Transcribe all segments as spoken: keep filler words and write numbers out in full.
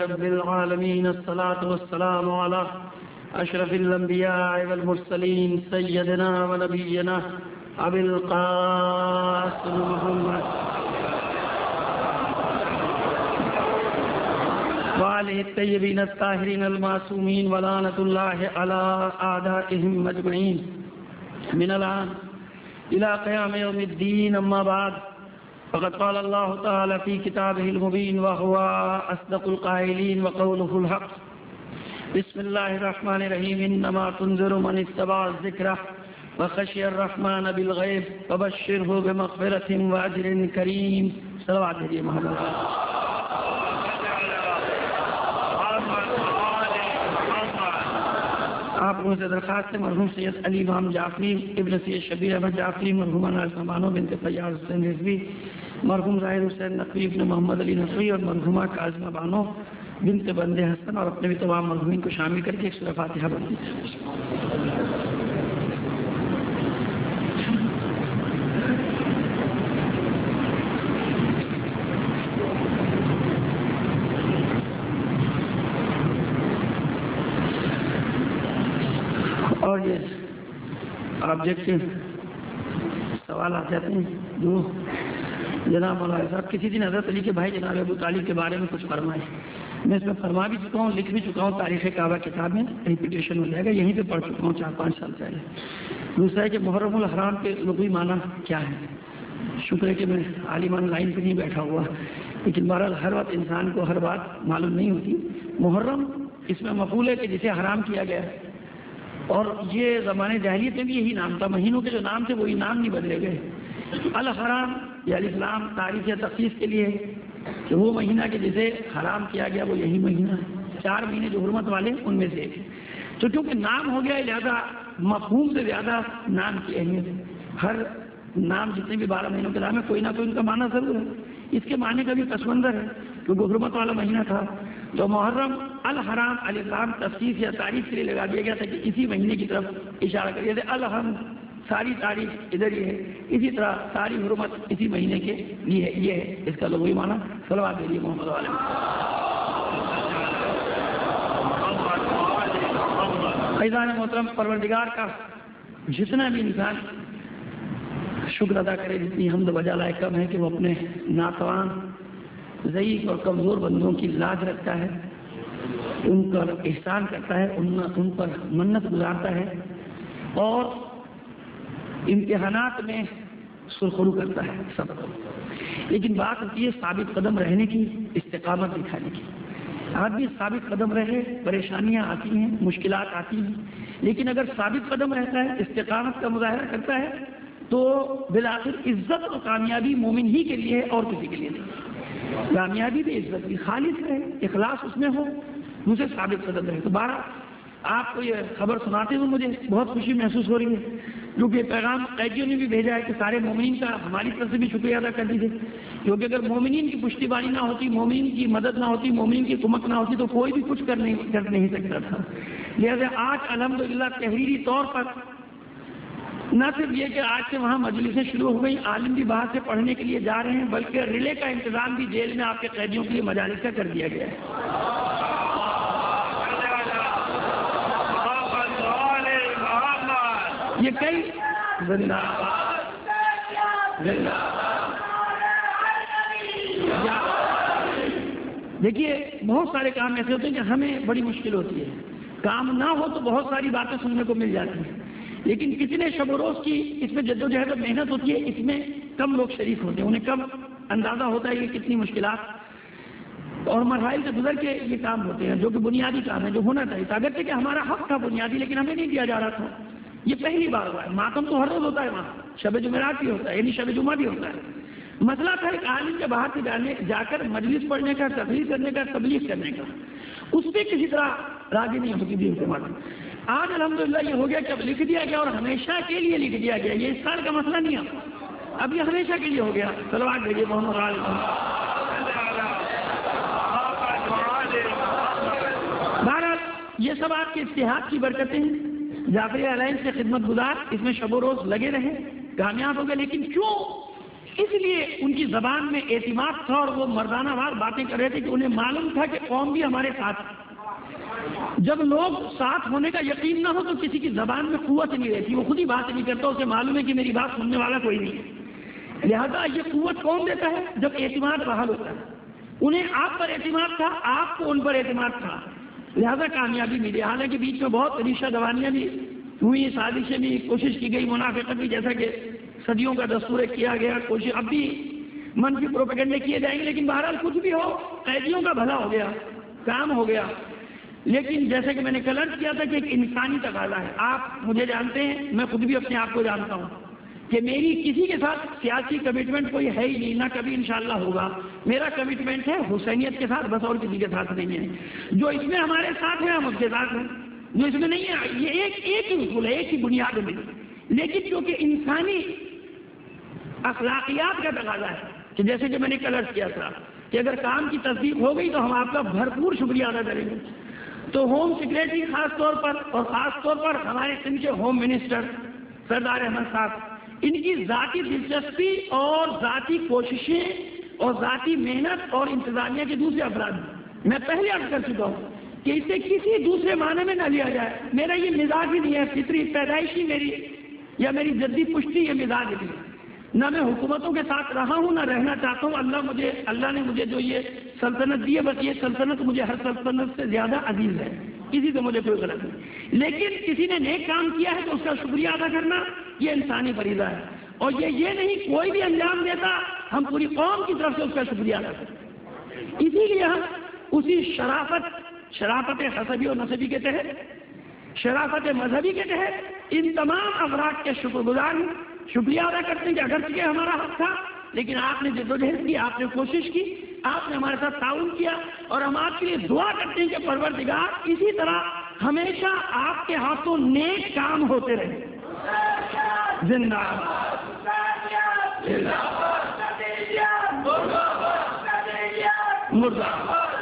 رب العالمين الصلاة والسلام على أشرف الأنبياء والمرسلين سيدنا ونبينا أبي القاسم محمد وآله الطيبين الطاهرين المعصومين ولعنة الله على أعدائهم أجمعين من الآن إلى قيام يوم الدين. أما بعد، فقد قال الله تعالى في كتابه المبين وهو أصدق القائلين وقوله الحق. بسم الله الرحمن الرحيم. إنما تنذر من اتبع الذكر وخشي الرحمن بالغيب فبشره بمغفرة وأجر كريم. صلوات علی محمد. آپ لوگوں سے درخواست ہے مرحوم سید علی امام جعفری ابن سید شبیر احمد جعفری، مرحومہ نازنہ بانو بنت فیاض حسین رضوی، مرحوم ظاہر حسین نقوی ابن محمد علی نقوی اور مرحومہ کاظمہ بانو بنت بندے حسن اور اپنے بھی تمام مرحومین کو شامل کر کے ایک سورہ فاتحہ پڑھیں. اور یہ آبجیکٹو سوال آ جاتے ہیں جو جناب مولانا صاحب کسی دن حضرت علی کے بھائی جناب ابو طالب کے بارے میں کچھ فرمائے. میں اس میں فرما بھی چکا ہوں، لکھ بھی چکا ہوں، تاریخ کعبہ کتاب میں ریپیٹیشن ہو جائے گا، یہیں پہ پڑھ چکا ہوں چار پانچ سال پہلے. دوسرا ہے کہ محرم الحرام کے لغوی معنی کیا ہے. شکر ہے کہ میں عالمان لائن پہ نہیں بیٹھا ہوا، لیکن بہرحال ہر وقت انسان کو ہر بات معلوم نہیں ہوتی. محرم اس میں مفعول ہے کہ جسے حرام کیا گیا ہے، اور یہ زمانے جاہلیت میں بھی یہی نام تھا. مہینوں کے جو نام تھے وہی نام نہیں بدلے گئے. الحرام یا الاسلام تعریف یا تخصیص کے لیے کہ وہ مہینہ کے جسے حرام کیا گیا وہ یہی مہینہ ہے. چار مہینے جو حرمت والے ان میں سے ایک ہے. تو کیونکہ نام ہو گیا لہذا مفہوم سے زیادہ نام کی اہمیت ہے. ہر نام جتنے بھی بارہ مہینوں کے نام ہے کوئی نہ کوئی ان کا معنی ضرور ہے. اس کے معنی کا بھی پس منظر ہے کیونکہ حرمت والا مہینہ تھا. تو محرم الحرام الاسلام تخصیص یا تعریف کے لیے لگا دیا گیا تھا کہ اسی مہینے کی طرف اشارہ کر. جیسے الحم ساری تاریخ ادھر ہی ہے، اسی طرح ساری حرمت اسی مہینے کے لیے ہے. یہ ہے اس کا لغوی معنی. صلوات علی محمد علیہ. فیضان محترم، پروردگار کا جتنا بھی انسان شکر ادا کرے، جتنی حمد و بجا لائق کم ہے کہ وہ اپنے ناتوان ضعیف اور کمزور بندوں کی لاج رکھتا ہے، ان پر احسان کرتا ہے، ان پر منت گزارتا ہے اور امتحانات میں سرخرو کرتا ہے سب کو. لیکن بات ہوتی ہے ثابت قدم رہنے کی، استقامت دکھانے کی. آدمی ثابت قدم رہے، پریشانیاں آتی ہیں، مشکلات آتی ہیں، لیکن اگر ثابت قدم رہتا ہے، استقامت کا مظاہرہ کرتا ہے تو بالآخر عزت اور کامیابی مومن ہی کے لیے ہے اور کسی کے لیے نہیں. کامیابی بھی عزت بھی خالص ہے، اخلاص اس میں ہو، دوسرے ثابت قدم رہے. تو بارہ آپ کو یہ خبر سناتے ہوئے مجھے بہت خوشی محسوس ہو رہی ہے کیونکہ پیغام قیدیوں نے بھی بھیجا ہے کہ سارے مومنین کا ہماری طرف سے بھی شکریہ ادا کر دیجیے، کیونکہ اگر مومنین کی پشتی بانی نہ ہوتی، مومنین کی مدد نہ ہوتی، مومنین کی کمک نہ ہوتی تو کوئی بھی کچھ کر نہیں کر نہیں سکتا تھا. لہذا آج الحمدللہ تحریری طور پر نہ صرف یہ کہ آج سے وہاں مجلسیں شروع ہو گئی، عالم بھی باہر سے پڑھنے کے لیے جا رہے ہیں، بلکہ ریلے کا انتظام بھی جیل میں آپ کے قیدیوں کے لیے مجالس کا کر دیا گیا ہے. یہ کئی زندہ دیکھیے بہت سارے کام ایسے ہوتے ہیں کہ ہمیں بڑی مشکل ہوتی ہے. کام نہ ہو تو بہت ساری باتیں سننے کو مل جاتی ہیں، لیکن کتنے شب و روز کی اس میں جدوجہد اور محنت ہوتی ہے، اس میں کم لوگ شریک ہوتے ہیں، انہیں کم اندازہ ہوتا ہے کہ کتنی مشکلات اور مراحل سے گزر کے یہ کام ہوتے ہیں جو کہ بنیادی کام ہے، جو ہونا چاہیے تھا. اگرچہ کہ ہمارا حق تھا بنیادی، لیکن ہمیں نہیں دیا جا رہا تھا. یہ پہلی بار ہوا ہے. ماتم تو ہر روز ہوتا ہے، وہاں شب جمعرات بھی ہوتا ہے، یعنی شب جمعہ بھی ہوتا ہے. مسئلہ تھا ایک عالم کے باہر سے جانے جا کر مجلس پڑھنے کا، تقریر کرنے کا، تبلیغ کرنے کا، اس پہ کسی طرح راضی نہیں ہوتی تھی حکومت. آج الحمدللہ یہ ہو گیا کہ اب لکھ دیا گیا اور ہمیشہ کے لیے لکھ دیا گیا. یہ اس سال کا مسئلہ نہیں ہے، اب یہ ہمیشہ کے لیے ہو گیا. صلوات بھیجیے محمد علیہ. بہرحال یہ سب آپ کے اتحاد کی برکتیں ہیں. جعفری الائنس سے خدمت گزار اس میں شب و روز لگے رہے، کامیاب ہو گئے. لیکن کیوں اس لیے ان کی زبان میں اعتماد تھا اور وہ مردانہ وار باتیں کر رہے تھے کہ انہیں معلوم تھا کہ قوم بھی ہمارے ساتھ ہے۔ جب لوگ ساتھ ہونے کا یقین نہ ہو تو کسی کی زبان میں قوت نہیں رہتی، وہ خود ہی بات نہیں کرتا، اسے معلوم ہے کہ میری بات سننے والا کوئی نہیں ہے۔ لہذا یہ قوت کون دیتا ہے؟ جب اعتماد بحال ہوتا ہے۔ انہیں آپ پر اعتماد تھا، آپ کو ان پر اعتماد تھا، لہذا کامیابی ملی۔ حالانکہ بیچ میں بہت ریشہ دوانیاں بھی ہوئی، سازشیں بھی، کوشش کی گئی، منافقت بھی، جیسا کہ صدیوں کا دستور کیا گیا، کوشش اب بھی منفی پروپیگنڈے کیے جائیں گے، لیکن بہرحال کچھ بھی ہو قیدیوں کا بھلا ہو گیا، کام ہو گیا۔ لیکن جیسے کہ میں نے کل عرض کیا تھا کہ ایک انسانی تقاضا ہے، آپ مجھے جانتے ہیں، میں خود بھی اپنے آپ کو جانتا ہوں کہ میری کسی کے ساتھ سیاسی کمٹمنٹ کوئی ہے ہی نہیں، نہ کبھی انشاءاللہ ہوگا۔ میرا کمٹمنٹ ہے حسینیت کے ساتھ بس، اور کسی کے ساتھ نہیں ہے۔ جو اس میں ہمارے ساتھ ہے ہم اس کے ساتھ ہیں، جو اس میں نہیں ہے یہ ایک ایک ہی اصول ہے، ایک ہی بنیاد میں۔ لیکن کیونکہ انسانی اخلاقیات کا تقاضا ہے کہ جیسے کہ میں نے کل عرض کیا تھا کہ اگر کام کی تصدیق ہو گئی تو ہم آپ کا بھرپور شکریہ ادا کریں گے۔ تو ہوم سیکریٹری خاص طور پر اور خاص طور پر ہمارے سندھ کے ہوم منسٹر سردار احمد صاحب، ان کی ذاتی دلچسپی اور ذاتی کوششیں اور ذاتی محنت اور انتظامیہ کے دوسرے افراد، میں پہلے عرض کر چکا ہوں کہ اسے کسی دوسرے معنی میں نہ لیا جائے۔ میرا یہ مزاج ہی نہیں ہے، فطری پیدائشی میری یا میری جدی پشتی یہ مزاج نہیں ہے۔ نہ میں حکومتوں کے ساتھ رہا ہوں نہ رہنا چاہتا ہوں۔ اللہ مجھے اللہ نے مجھے جو یہ سلطنت دی ہے، بس یہ سلطنت مجھے ہر سلطنت سے زیادہ عزیز ہے، کسی سے مجھے کوئی غلط نہیں۔ لیکن کسی نے نیک کام کیا ہے تو اس کا شکریہ ادا کرنا یہ انسانی فریضہ ہے، اور یہ یہ نہیں کوئی بھی انجام دیتا ہم پوری قوم کی طرف سے اس کا شکریہ ادا کرتے۔ اسی لیے ہم اسی شرافت شرافت حسبی اور نسبی کے تحت، شرافت مذہبی کے تحت ان تمام افراد کے شکر گزار ہیں، شکریہ ادا کرتے ہیں کہ اگرچہ ہمارا حق تھا لیکن آپ نے جدوجہد کی، آپ نے کوشش کی، آپ نے ہمارے ساتھ تعاون کیا، اور ہم آپ کے لیے دعا کرتے ہیں کہ پروردگار اسی طرح ہمیشہ آپ کے ہاتھوں نیک کام ہوتے رہے۔ زندہ مردہ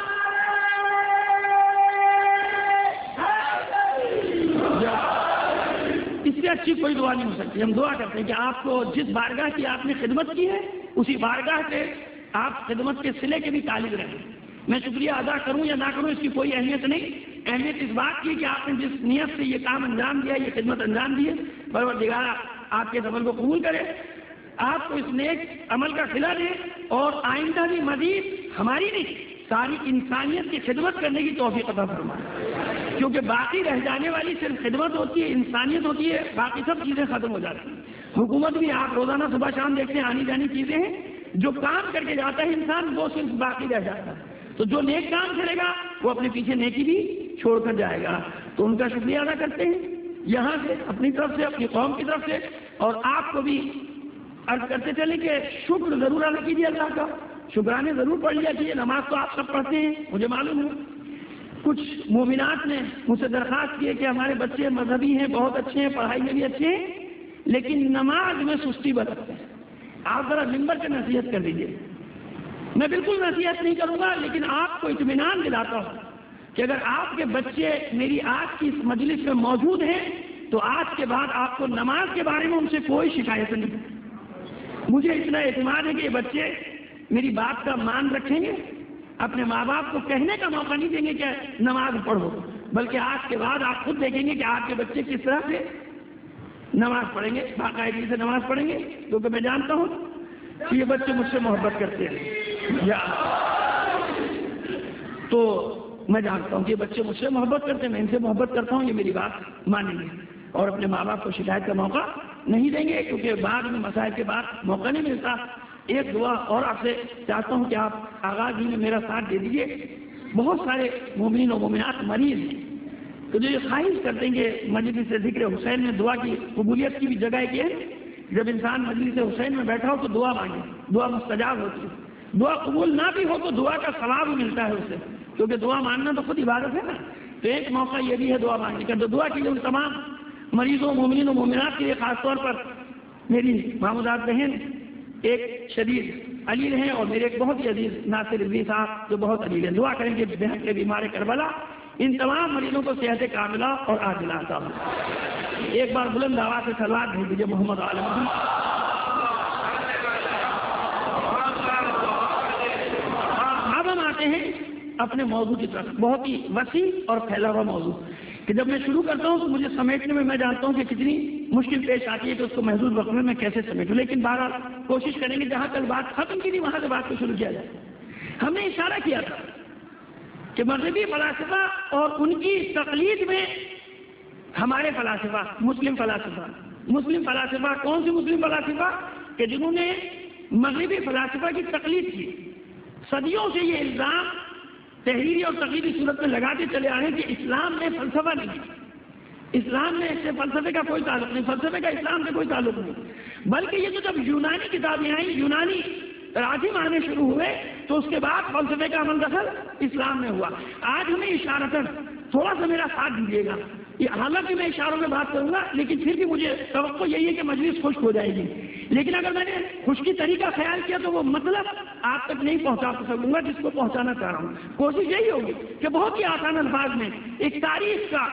اس سے اچھی کوئی دعا نہیں ہو سکتی۔ ہم دعا کرتے ہیں کہ آپ کو جس بارگاہ کی آپ نے خدمت کی ہے اسی بارگاہ سے آپ خدمت کے صلے کے بھی طالب رہیں۔ میں شکریہ ادا کروں یا نہ کروں اس کی کوئی اہمیت نہیں، اہمیت اس بات کی کہ آپ نے جس نیت سے یہ کام انجام دیا، یہ خدمت انجام دی ہے، پروردگار آپ کے عمل کو قبول کرے، آپ کو اس نیک عمل کا صلہ دے، اور آئندہ بھی مزید ہماری نہیں ساری انسانیت کی خدمت کرنے کی توفیق عطا فرمائے، کیونکہ باقی رہ جانے والی صرف خدمت ہوتی ہے، انسانیت ہوتی ہے، باقی سب چیزیں ختم ہو جاتی ہیں۔ حکومت بھی آپ روزانہ صبح شام دیکھتے ہیں، آنی جانی چیزیں ہیں، جو کام کر کے جاتا ہے انسان وہ صرف باقی رہ جاتا ہے۔ تو جو نیک کام کرے گا وہ اپنے پیچھے نیکی بھی چھوڑ کر جائے گا۔ تو ان کا شکریہ ادا کرتے ہیں یہاں سے، اپنی طرف سے، اپنی قوم کی طرف سے، اور آپ کو بھی عرض کرتے چلے کہ شکر ضرور ادا کیجیے اللہ کا، شکرانے ضرور پڑھ لیا کیجیے۔ نماز تو آپ سب پڑھتے ہیں مجھے معلوم ہے۔ کچھ مومنات نے مجھ سے درخواست کی ہے کہ ہمارے بچے مذہبی ہیں، بہت اچھے ہیں، پڑھائی میں بھی اچھے ہیں، لیکن نماز میں سستی برتتے ہیں، آپ ذرا ممبر سے نصیحت کر دیجیے۔ میں بالکل نصیحت نہیں کروں گا، لیکن آپ کو اطمینان دلاتا ہوں کہ اگر آپ کے بچے میری آج کی اس مجلس میں موجود ہیں تو آج کے بعد آپ کو نماز کے بارے میں ان سے کوئی شکایت نہیں۔ مجھے اتنا اعتماد ہے کہ یہ بچے میری بات کا مان رکھیں گے، اپنے ماں باپ کو کہنے کا موقع نہیں دیں گے کہ نماز پڑھو، بلکہ آج کے بعد آپ خود دیکھیں گے کہ آپ کے بچے کس طرح سے نماز پڑھیں گے، باقاعدگی سے نماز پڑھیں گے، کیونکہ میں جانتا ہوں کہ یہ بچے مجھ سے محبت کرتے ہیں، یا تو میں جانتا ہوں کہ یہ بچے مجھ سے محبت کرتے ہیں، میں ان سے محبت کرتا ہوں، یہ میری بات مانیں گے اور اپنے ماں باپ کو شکایت کا موقع نہیں دیں گے، کیونکہ بعد میں مسائل کے بعد موقع نہیں ملتا۔ ایک دعا اور آپ سے چاہتا ہوں کہ آپ آغاز ہی میں میرا ساتھ دے دیجیے۔ بہت سارے مومنین و مومنات مریض ہیں تو جو یہ خواہش کرتے ہیں کہ مجلس ذکر حسین میں دعا کی قبولیت کی بھی جگہ ہے، جب انسان مجلس حسین میں بیٹھا ہو تو دعا مانگے، دعا مستجاب ہوتی ہے، دعا قبول نہ بھی ہو تو دعا کا ثواب ملتا ہے اسے، کیونکہ دعا ماننا تو خود عبادت ہے نا۔ تو ایک موقع یہ بھی ہے دعا مانگنے کا، تو دعا کیجیے ان تمام مریضوں مومنین و مومنات کے لیے، خاص طور پر میری محمودات بہن ایک شدید علیل ہیں اور میرے ایک بہت ہی عزیز ناصر رضوی صاحب جو بہت علیل ہیں، دعا کریں گے بہن کے بیمار کربلا ان تمام مریضوں کو صحت کاملہ اور عاجلہ عطا ہو۔ ایک بار بلند آواز سے صلوات بھیج دیجیے محمد علیہ محمد۔ آتے ہیں اپنے موضوع کی طرف، بہت ہی وسیع اور پھیلا ہوا موضوع کہ جب میں شروع کرتا ہوں تو مجھے سمیٹنے میں میں جانتا ہوں کہ کتنی مشکل پیش آتی ہے کہ اس کو محدود وقت میں میں کیسے سمیٹوں، لیکن بہرحال کوشش کریں گے جہاں کل بات ختم کی تھی وہاں سے بات کو شروع کیا جائے۔ ہم نے اشارہ کیا تھا کہ مغربی فلاسفہ اور ان کی تقلید میں ہمارے فلاسفہ، مسلم فلاسفہ مسلم فلاسفہ کون سی مسلم فلاسفہ کہ جنہوں نے مغربی فلاسفہ کی تقلید کی، صدیوں سے یہ الزام تحریری اور تقلیدی صورت میں لگاتے چلے آ رہے ہیں کہ اسلام میں فلسفہ نہیں، اسلام میں اس سے فلسفے کا کوئی تعلق نہیں، فلسفے کا اسلام سے کوئی تعلق نہیں، بلکہ یہ تو جب یونانی کتابیں آئیں، یونانی راجم آنے شروع ہوئے تو اس کے بعد فلسفے کا عمل دخل اسلام میں ہوا۔ آج ہمیں اشارتاً تھوڑا سا میرا ساتھ دیجیے گا، یہ حالانکہ میں اشاروں میں بات کروں گا لیکن پھر بھی مجھے توقع یہی ہے کہ مجلس خشک ہو جائے گی، لیکن اگر میں نے خشکی طریقہ خیال کیا تو وہ مطلب آپ تک نہیں پہنچا سکوں گا جس کو پہنچانا چاہ رہا ہوں۔ کوشش یہی ہوگی کہ بہت ہی آسان الفاظ میں ایک تاریخ کا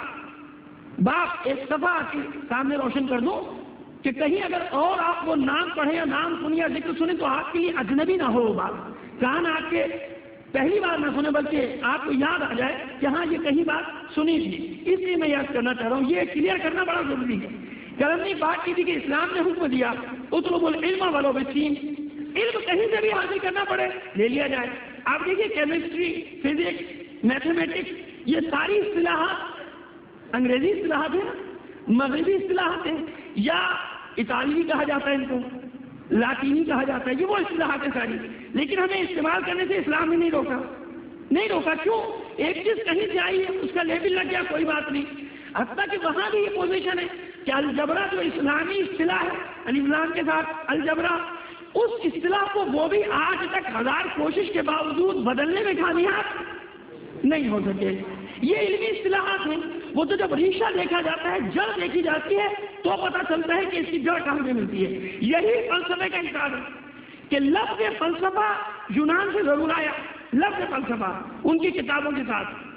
باپ ایک صفحہ آپ کے سامنے روشن کر دوں کہ کہیں اگر اور آپ وہ نام پڑھیں یا نام سنیں یا ذکر سنیں تو آپ کے لیے اجنبی نہ ہو وہ بات، کان آپ کے پہلی بار نہ سنیں بلکہ آپ کو یاد آ جائے کہ ہاں یہ کہیں بات سنی تھی، اس لیے میں یاد کرنا چاہ رہا ہوں، یہ کلیئر کرنا بڑا ضروری ہے۔ کرم نے بات کی تھی کہ اسلام نے حکم دیا اطلبوا العلم ولو بالسین، علم کہیں سے بھی حاصل کرنا پڑے لے لیا جائے۔ آپ دیکھیے کیمسٹری، فزکس، میتھمیٹکس، یہ ساری اصطلاحات انگریزی اصطلاحات ہیں، مغربی اصطلاحات ہیں، یا اطالوی کہا جاتا ہے ان کو، لاطینی کہا جاتا ہے، یہ وہ اصطلاحات ہیں ساری، لیکن ہمیں استعمال کرنے سے اسلام نے نہیں روکا، نہیں روکا کیوں؟ ایک چیز کہیں سے آئی ہے اس کا لیبل لگ گیا کوئی بات نہیں، حتیٰ کہ وہاں بھی یہ پوزیشن ہے کہ الجبرا جو اسلامی اصطلاح ہے الف لام کے ساتھ الجبرا، اس اصطلاح کو وہ بھی آج تک ہزار کوشش کے باوجود بدلنے میں کامیاب نہیں ہو سکے۔ یہ علمی اصطلاحات ہیں، وہ تو جب ریشہ دیکھا جاتا ہے، جڑ دیکھی جاتی ہے تو پتہ چلتا ہے کہ اس کی جڑ کہاں سے ملتی ہے۔ یہی فلسفے کا انکار ہے کہ لفظ فلسفہ یونان سے ضرور آیا، لفظ فلسفہ ان کی کتابوں کے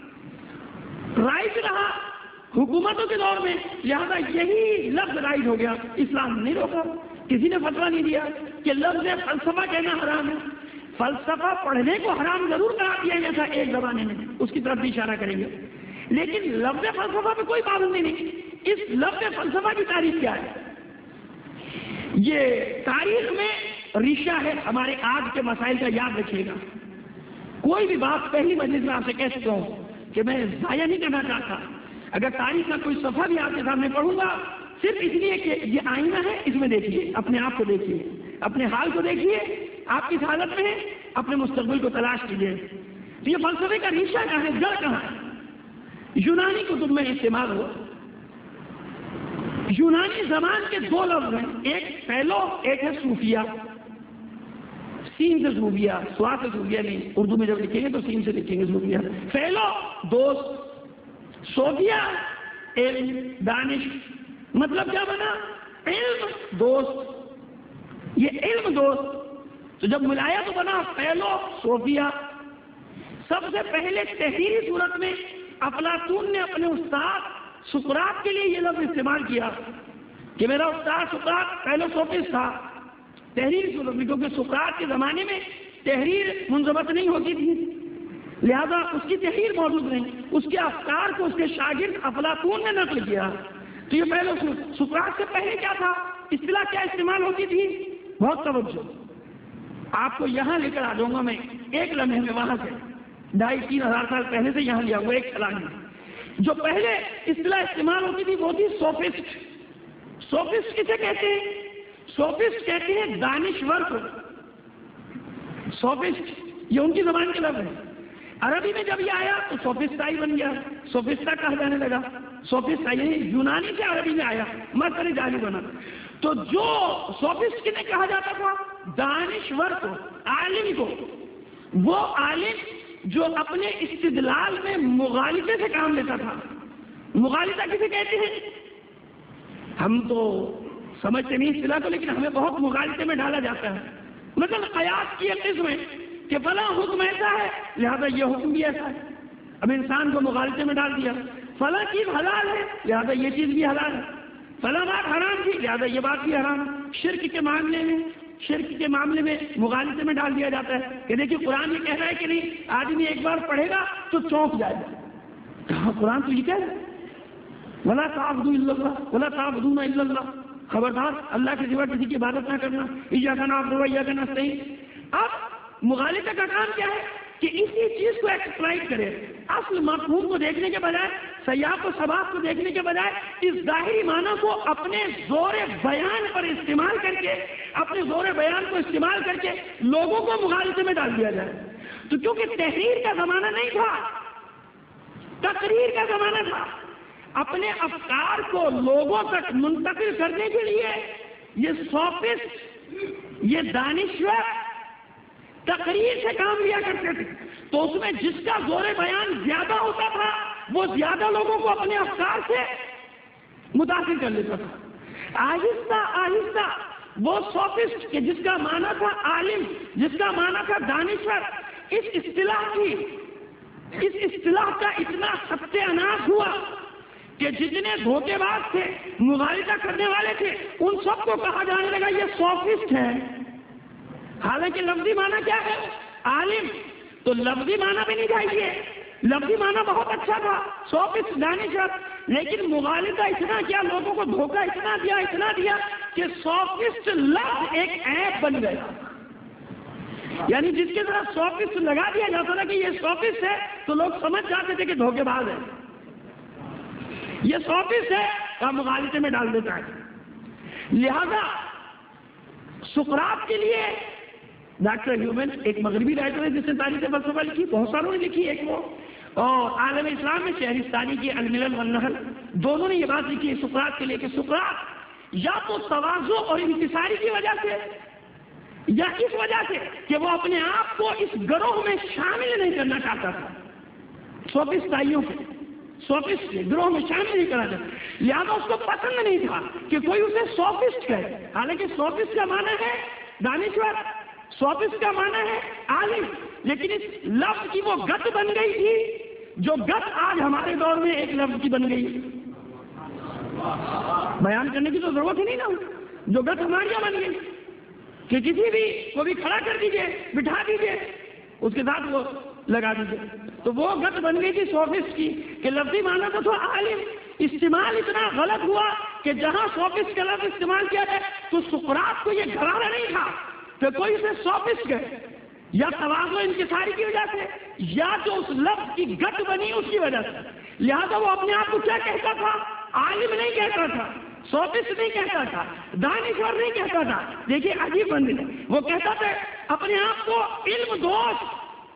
ساتھ رائج رہا حکومتوں کے دور میں، لہذا یہی لفظ رائج ہو گیا، اسلام نے نہیں روکا، کسی نے فتویٰ نہیں دیا کہ لفظ فلسفہ کہنا حرام ہے۔ فلسفہ پڑھنے کو حرام ضرور کرا دیا گیا تھا ایک زمانے میں، اس کی طرف بھی اشارہ کریں گے، لیکن لفظ فلسفہ پہ کوئی پابندی نہیں۔ اس لفظ فلسفہ کی تاریخ کیا ہے؟ یہ تاریخ میں ریشہ ہے ہمارے آج کے مسائل کا، یاد رکھیے گا۔ کوئی بھی بات پہلی مجلس میں آپ سے کہہ سکتا ہوں کہ میں ضائع نہیں کرنا چاہتا، اگر تاریخ کا کوئی صفحہ بھی آپ کے سامنے پڑھوں گا صرف اس لیے کہ یہ آئینہ ہے، اس میں دیکھیے، اپنے آپ کو دیکھیے، اپنے حال کو دیکھیے، آپ کس حالت میں ہیں، اپنے مستقبل کو تلاش کیجیے۔ تو یہ فلسفے کا ریشہ کہاں ہے، جڑ کہاں ہے؟ یونانی کتب میں استعمال ہوا۔ یونانی زبان کے دو لفظ ہیں، ایک فیلو، ایک ہے صوفیہ، سین سے صوفیہ، سوا سے صوفیہ نہیں، اردو میں جب لکھیں گے تو سین سے لکھیں گے صوفیہ۔ فیلو دوست، صوفیہ علم، دانش، مطلب کیا بنا؟ علم دوست، یہ علم دوست تو جب ملایا تو بنا فیلو صوفیہ۔ سب سے پہلے تحریری صورت میں افلاطون نے اپنے استاد سقراط کے لیے یہ لفظ استعمال کیا کہ میرا استاد سقراط فیلوسوفسٹ تھا، تحریری صورت میں، کیونکہ سقراط کے زمانے میں تحریر منضبط نہیں ہوتی تھی، لہذا اس کی تحریر موجود نہیں، اس کے افکار کو اس کے شاگرد افلاطون نے نقل کیا۔ تو یہ پہلے سقراط سے پہلے کیا تھا، اصطلاح کیا استعمال ہوتی تھی؟ بہت توجہ، آپ کو یہاں لے کر آ جاؤں گا میں ایک لمحے میں، وہاں سے ڈھائی تین ہزار سال پہلے سے یہاں لیا ہوا ایک سلام میں۔ جو پہلے اصطلاح استعمال ہوتی تھی وہ تھی سوفسٹ۔ سوفسٹ کسے کہتے ہیں؟ سوفسٹ کہتے ہیں دانشور کو، سوفسٹ یہ ان کی زبان کے لفظ ہے۔ عربی میں جب یہ آیا تو سوفسٹائی بن گیا، سوفسٹا کہا جانے لگا، سوفسٹا یعنی یونانی سے عربی میں آیا، مصدر جاری بنا۔ تو جو سوفسٹ کنہیں کہا جاتا تھا؟ دانشور کو، عالم کو، وہ عالم جو اپنے استدلال میں مغالطے سے کام لیتا تھا۔ مغالطہ کسے کہتے ہیں؟ ہم تو سمجھتے نہیں اصطلاح کو، لیکن ہمیں بہت مغالطے میں ڈالا جاتا ہے۔ مثلا قیاس کی ایک قسم ہے کہ فلاں حکم ایسا ہے لہذا یہ حکم بھی ایسا ہے، اب انسان کو مغالطے میں ڈال دیا۔ فلاں چیز حلال ہے لہذا یہ چیز بھی حلال ہے، فلاں بات حرام تھی لہذا یہ بات بھی حرام ہے۔ شرک کے معاملے میں شرک کے معاملے میں مغالطے میں ڈال دیا جاتا ہے کہ دیکھیے قرآن یہ کہہ رہا ہے کہ نہیں، آدمی ایک بار پڑھے گا تو چونک جائے گا. کہاں قرآن تو یہ کہہ رہا ہے وَلَا تَعْبُدُوا إِلَّا اللَّهَ وَلَا تَعْبُدُونَ إِلَّا اللَّهَ، خبردار اللہ کے سوا کسی کی عبادت نہ کرنا. إِيَّاكَ نَعْبُدُ وَإِيَّاكَ نَسْتَعِينُ. اب مغالطے کا کام کیا ہے کہ اسی چیز کو ایکسپلائٹ کرے، اصل مفہوم کو دیکھنے کے بجائے، سیاق و سباق کو دیکھنے کے بجائے اس ظاہری معنی کو اپنے زور بیان پر استعمال کر کے، اپنے زور بیان کو استعمال کر کے لوگوں کو مغالطے میں ڈال دیا جائے. تو کیونکہ تحریر کا زمانہ نہیں تھا، تقریر کا زمانہ تھا. اپنے افکار کو لوگوں تک منتقل کرنے کے لیے یہ سوفسٹ، یہ دانشور تقریر سے کام لیا کرتے تھے. تو اس میں جس کا زور بیان زیادہ ہوتا تھا وہ زیادہ لوگوں کو اپنے افکار سے متاثر کر لیتا تھا. آہستہ آہستہ وہ سوفسٹ کہ جس کا معنی تھا عالم، جس کا معنی تھا دانشور، اس اصطلاح کی اس اصطلاح کا اتنا ستیہ ناش ہوا کہ جتنے دھوکے باز تھے، مغالطہ کرنے والے تھے، ان سب کو کہا جانے لگا یہ سوفسٹ ہے. حالانکہ لفظی معنی کیا ہے؟ عالم. تو لفظی معنی بھی نہیں چاہیے، لفظی معنی بہت اچھا تھا، سوفسٹ دانشور. لیکن مغالطہ اتنا کیا، لوگوں کو دھوکہ اتنا دیا اتنا دیا کہ سوفسٹ لفظ ایک عیب بن گیا. یعنی جس کے طرف سوفسٹ لگا دیا جاتا تھا کہ یہ سوفسٹ ہے تو لوگ سمجھ جاتے تھے کہ دھوکے باز ہے، یہ سوفسٹ ہے، اور مغالطے میں ڈال دیتا ہے. لہذا سقراط کے لیے ڈاکٹر ہیومن ایک مغربی رائٹر ہے جس نے تاریخ فلسفہ لکھی، بہت ساروں نے لکھی، ایک وہ اور عالم اسلام میں شہرستانی کی الملل والنحل، دونوں نے یہ بات لکھی ہے سقراط کے لیے کہ سقراط یا تو تواضع اور انکساری کی وجہ سے، یا اس وجہ سے کہ وہ اپنے آپ کو اس گروہ میں شامل نہیں کرنا چاہتا تھا، سوفسٹائیوں کے سوفسٹ کے گروہ میں شامل نہیں کرنا چاہتا. لہٰذا اس کو پسند نہیں تھا کہ کوئی اسے سوفسٹ کہے. حالانکہ سوفسٹ کا معنی ہے دانشور، سوفسٹ کا معنی ہے عالم، لیکن اس لفظ کی وہ گت بن گئی تھی جو گت آج ہمارے دور میں ایک لفظ کی بن گئی. بیان کرنے کی تو ضرورت ہی نہیں نا، جو گت ہماری یہاں بن گئی کہ کسی بھی کو بھی کھڑا کر دیجئے، بٹھا دیجئے، اس کے ساتھ وہ لگا دیجئے. تو وہ گت بن گئی تھی سوفسٹ کی کہ لفظی معنی تو تھا عالم. استعمال اتنا غلط ہوا کہ جہاں سوفسٹ کا لفظ استعمال کیا جائے تو سقراط کو یہ گھرانہ نہیں تھا کہ کوئی اسے سوفسٹ کہے، یا تواضع انکساری کی وجہ سے، یا جو اس لفظ کی گت بنی اس کی وجہ سے. لہذا وہ اپنے آپ کو کیا کہتا تھا؟ عالم نہیں کہتا تھا، سوفسٹ نہیں کہتا تھا، دانشور نہیں کہتا تھا. دیکھیے عجیب بندی، وہ کہتا تھا اپنے آپ کو علم دوست،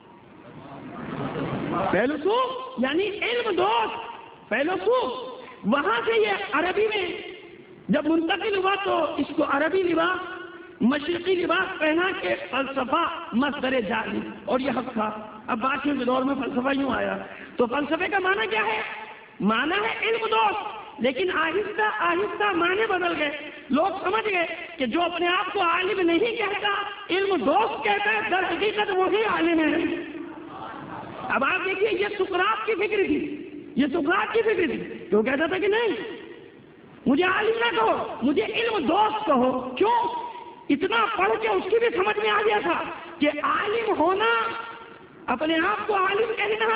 فیلسوف یعنی علم دوست، فیلسوف. وہاں سے یہ عربی میں جب منتقل ہوا تو اس کو عربی لباس، مشرقی لباس پہنا کے فلسفہ مصدر جاری، اور یہ حق تھا. اب بادشاہوں کے دور میں فلسفہ یوں آیا. تو فلسفے کا معنی کیا ہے؟ معنی ہے علم دوست. لیکن آہستہ آہستہ معنی بدل گئے. لوگ سمجھ گئے کہ جو اپنے آپ کو عالم نہیں کہتا، علم دوست کہتا ہے، در حقیقت وہی عالم ہے. اب آپ دیکھیے یہ سقراط کی فکر تھی، یہ سقراط کی فکر تھی. تو وہ کہتا تھا کہ نہیں، مجھے عالم نہ کہو، مجھے علم دوست کہو. کیوں؟ اتنا پڑھ کے اس کی بھی سمجھ میں آ گیا تھا کہ عالم ہونا، اپنے آپ کو عالم کہنا،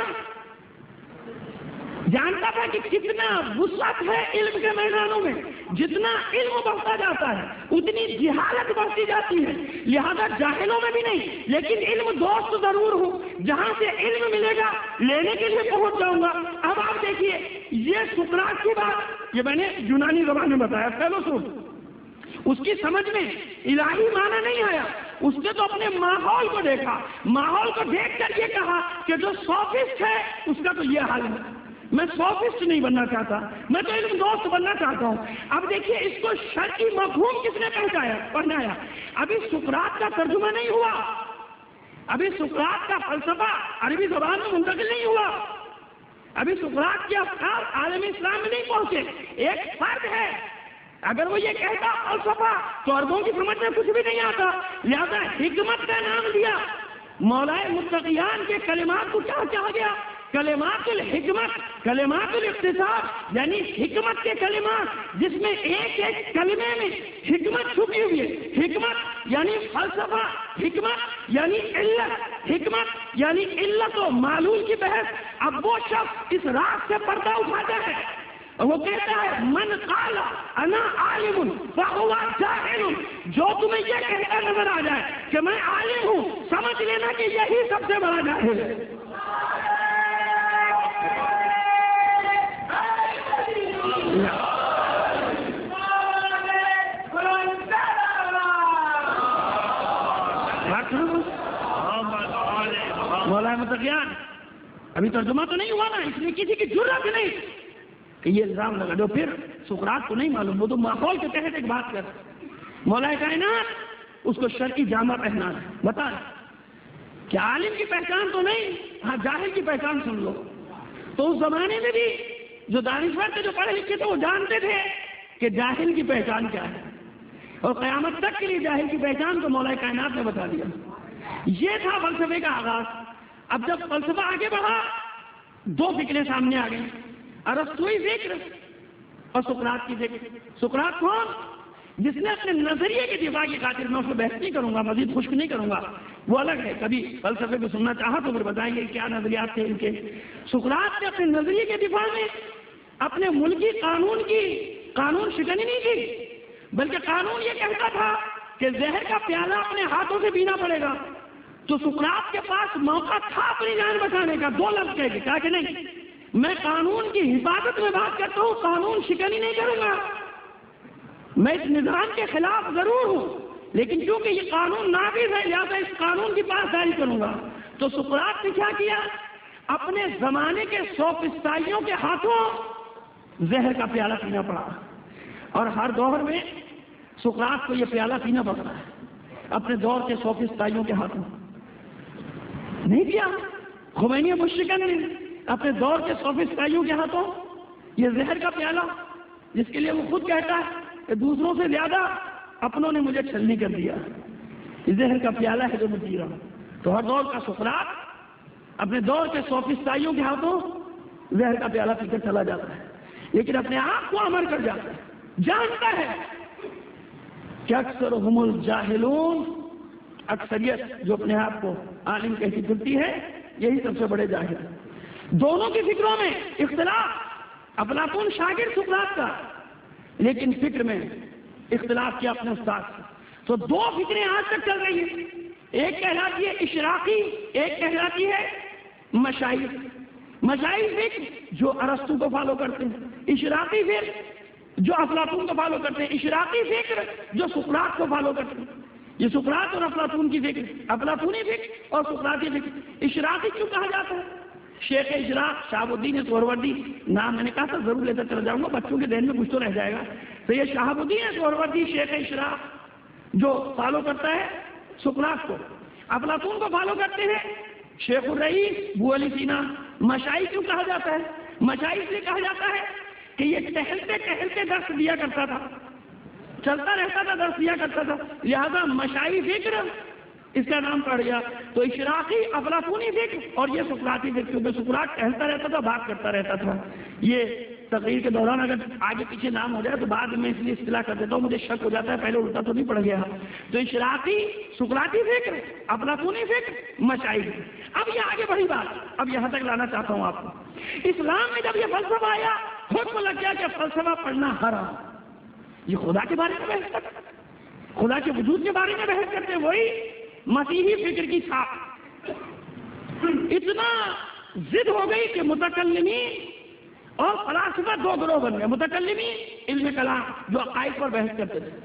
جانتا تھا کہ کتنا وسعت ہے علم کے میدانوں میں. جتنا علم بڑھتا جاتا ہے اتنی جہالت بڑھتی جاتی ہے. لہذا جاہلوں میں بھی نہیں، لیکن علم دوست ضرور ہوں، جہاں سے علم ملے گا لینے کے لیے پہنچ جاؤں گا. اب آپ دیکھیے یہ سقراط کی بات، یہ میں نے یونانی زبان میں بتایا، فیلسوف. اس کی سمجھ میں الہی معنی نہیں آیا. اس نے تو اپنے ماحول کو دیکھا، ماحول کو دیکھ کر یہ کہا کہ جو سوفسٹ ہے اس کا تو یہ حال ہے. میں سوفسٹ نہیں بننا چاہتا، میں تو علم دوست بننا چاہتا ہوں. اب دیکھیے اس کو شرعی مفہوم کس نے پہنچایا پہنایا؟ ابھی سقراط کا ترجمہ نہیں ہوا، ابھی سقراط کا فلسفہ عربی زبان میں منتقل نہیں ہوا، ابھی سقراط کے افکار عالم اسلام میں نہیں پہنچے. ایک فرد ہے، اگر وہ یہ کہتا فلسفہ تو عربوں کی سمجھ میں کچھ بھی نہیں آتا. لہذا حکمت کا نام دیا، مولائے متقیان کے کلمات کو کیا کہا گیا؟ کلمات الحکمت، کلمات الاقتصاد، یعنی حکمت کے کلمات جس میں ایک ایک کلمے میں حکمت چھپی ہوئی ہے. حکمت یعنی فلسفہ، حکمت یعنی علت، حکمت یعنی علت و معلول کی بحث. اب وہ شخص اس راز سے پردہ اٹھاتا ہے، وہ کہتا ہے من قال انا عالم فهو جاہل. جو تمہیں یہ کہتا نظر آ جائے کہ میں عالم ہوں، سمجھ لینا کہ یہی سب سے بڑا جاہل ہے. مولانا متقیان ابھی ترجمہ تو نہیں ہوا نا، اس لیے کسی کی جرات نہیں کہ یہ الزام لگا دو. پھر سقراط کو نہیں معلوم، وہ تو ماحول کے تحت ایک بات کر. مولا کائنات اس کو شرعی جامہ پہنا ہے. بتا کہ عالم کی پہچان تو نہیں، ہاں جاہل کی پہچان سن لو. تو اس زمانے میں بھی جو دانشور تھے، جو پڑھے لکھے تھے، وہ جانتے تھے کہ جاہل کی پہچان کیا ہے، اور قیامت تک کے لیے جاہل کی پہچان کو مولا کائنات نے بتا دیا. یہ تھا فلسفے کا آغاز. اب جب فلسفہ آگے بڑھا، دو فکریں سامنے آ گئی، ارسطوئی فکر اور سقراط کی فکر. سقراط کون؟ جس نے اپنے نظریے کے دفاع کی خاطر، میں اس کو بحث نہیں کروں گا، مزید خشک نہیں کروں گا، وہ الگ ہے. کبھی فلسفے کو سننا چاہا تو پھر بتائیں گے کیا نظریات تھے ان کے. سقراط نے اپنے نظریے کے دفاع میں اپنے ملکی قانون کی قانون شکنی نہیں کی، بلکہ قانون یہ کہتا تھا کہ زہر کا پیالہ اپنے ہاتھوں سے پینا پڑے گا. تو سقراط کے پاس موقع تھا اپنی جان بچانے کا. دو لفظ کہہ کے کہا کہ نہیں، میں قانون کی حفاظت میں بات کرتا ہوں، قانون شکنی نہیں کروں گا. میں اس نظام کے خلاف ضرور ہوں، لیکن کیونکہ یہ قانون نافذ ہے لہٰذا اس قانون کی پاسداری کروں گا. تو سقراط نے کیا کیا؟ اپنے زمانے کے سوفسٹائیوں کے ہاتھوں زہر کا پیالہ پینا پڑا. اور ہر دور میں سقراط کو یہ پیالہ پینا پڑتا ہے اپنے دور کے سوفسٹائیوں کے ہاتھوں. نہیں کیا خمینی مشرکین نے اپنے دور کے سوفسٹائیوں کے ہاتھوں یہ زہر کا پیالہ، جس کے لیے وہ خود کہتا ہے کہ دوسروں سے زیادہ اپنوں نے مجھے چھلنی کر دیا، یہ زہر کا پیالہ ہے جو میں پی رہا ہوں. تو ہر دور کا سقراط اپنے دور کے سوفسٹائیوں کے ہاتھوں زہر کا پیالہ پی کر چلا جاتا ہے، لیکن اپنے آپ کو امر کر جاتا ہے. جانتا ہے کہ اکثر ہم الجاہلون، اکثریت جو اپنے آپ کو عالم کہتی پھرتی ہے، یہی سب سے بڑے جاہل. دونوں کی فکروں میں اختلاف. افلاطون شاگرد سقراط کا، لیکن فکر میں اختلاف کیا اپنے استاد سے. تو دو فکریں آج تک چل رہی ہیں. ایک کہلاتی ہے اشراقی، ایک کہلاتی ہے مشاہیر. مشاہیر فکر جو ارسطو کو فالو کرتے ہیں، اشراقی فکر جو افلاطون کو فالو کرتے ہیں، اشراقی فکر جو سقراط کو فالو کرتے ہیں. یہ سقراط اور افلاطون کی فکر، افلاطونی فکر اور سقراطی فکر. اشراقی کیوں کہا جاتا ہے؟ شیخ اشراق شہاب الدین سہروردی نام میں نے کہا تھا ضرور لیتا چلا جاؤں گا، بچوں کے ذہن میں کچھ تو رہ جائے گا. تو یہ شہاب الدین سہروردی شیخ اشراق جو فالو کرتا ہے سقراط کو. افلاطون کو فالو کرتے ہیں شیخ الرئیس ابو علی سینا. مشائی کیوں کہا جاتا ہے؟ مشائی سے کہا جاتا ہے کہ یہ ٹہلتے ٹہلتے درس دیا کرتا تھا، چلتا رہتا تھا، درس دیا کرتا تھا، لہذا مشائی فکر اس کا نام پڑ گیا. تو اشراقی افلاطونی فکر اور یہ سقراطی فکر، کیونکہ سقراط ٹہلتا رہتا تھا، بات کرتا رہتا تھا. یہ تقریر کے دوران اگر آگے پیچھے نام ہو جائے تو بعد میں اس لیے اصطلاح کر دیتا ہوں، مجھے شک ہو جاتا ہے پہلے الٹا تو نہیں پڑ گیا. تو اشراقی سقراطی فکر، افلاطونی فکر، مشائی فکر. اب یہ آگے بڑی بات، اب یہاں تک لانا چاہتا ہوں آپ کو. اسلام میں جب یہ فلسفہ آیا، حکم لگ گیا کہ فلسفہ پڑھنا حرام. یہ خدا کے بارے میں بحث کرتے، خدا کے وجود کے بارے میں بحث کرتے، وہی مسیحی فکر کی چھاپ. اتنا ضد ہو گئی کہ متکلمین اور فلاسفہ دو گروہ بن گئے. متکلمین علم کلام جو عقائد پر بحث کرتے تھے،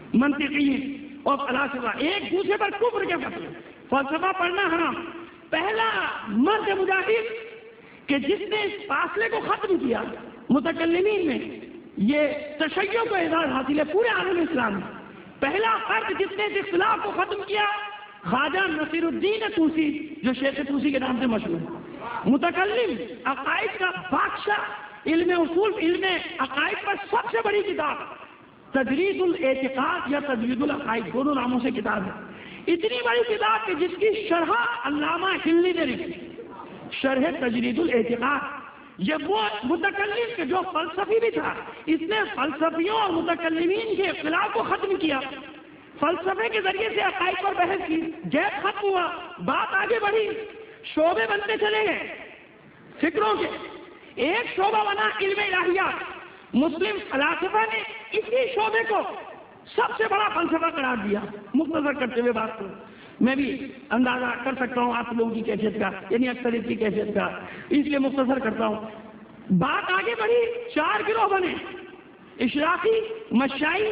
منطقین اور فلاسفہ ایک دوسرے پر کفر کے فتوے. فلسفہ پڑھنا حرام. پہلا مرد مجاہد کہ جس نے اس فاصلے کو ختم کیا متکلمین میں، یہ تشیع کو اعزاز حاصل ہے پورے عالم اسلام میں. پہلا فرد جس نے اس اختلاف کو ختم کیا خواجہ نصیر الدین طوسی، جو شیخ طوسی کے نام سے مشہور ہے. متکلم، عقائد کا بادشاہ، علم اصول، علم عقائد پر سب سے بڑی کتاب تجرید الاعتقاد یا تجرید العقائد، دونوں ناموں سے کتاب ہے. اتنی بڑی کتاب کہ جس کی شرح علامہ ہلی نے لکھی. شرح تجرید الاعتقاد، یہ وہ متکلم کہ جو فلسفی بھی تھا، اس نے فلسفیوں اور متکلمین کے اختلاف کو ختم کیا، فلسفے کے ذریعے سے عقائد پر بحث کی، گیپ ختم ہوا، بات آگے بڑھی، شعبے بنتے چلے گئے فکروں کے، ایک شعبہ بنا علم الہیات، مسلم فلاسفہ نے اسی شعبے کو سب سے بڑا فلسفہ قرار دیا۔ مختصر کرتے ہوئے بات کو میں بھی اندازہ کر سکتا ہوں آپ لوگوں کی کیفیت کا، یعنی اکثریت کی کیفیت کا، اس لیے مختصر کرتا ہوں۔ بات آگے بڑھی، چار گروہ بنے، اشراقی، مشائی،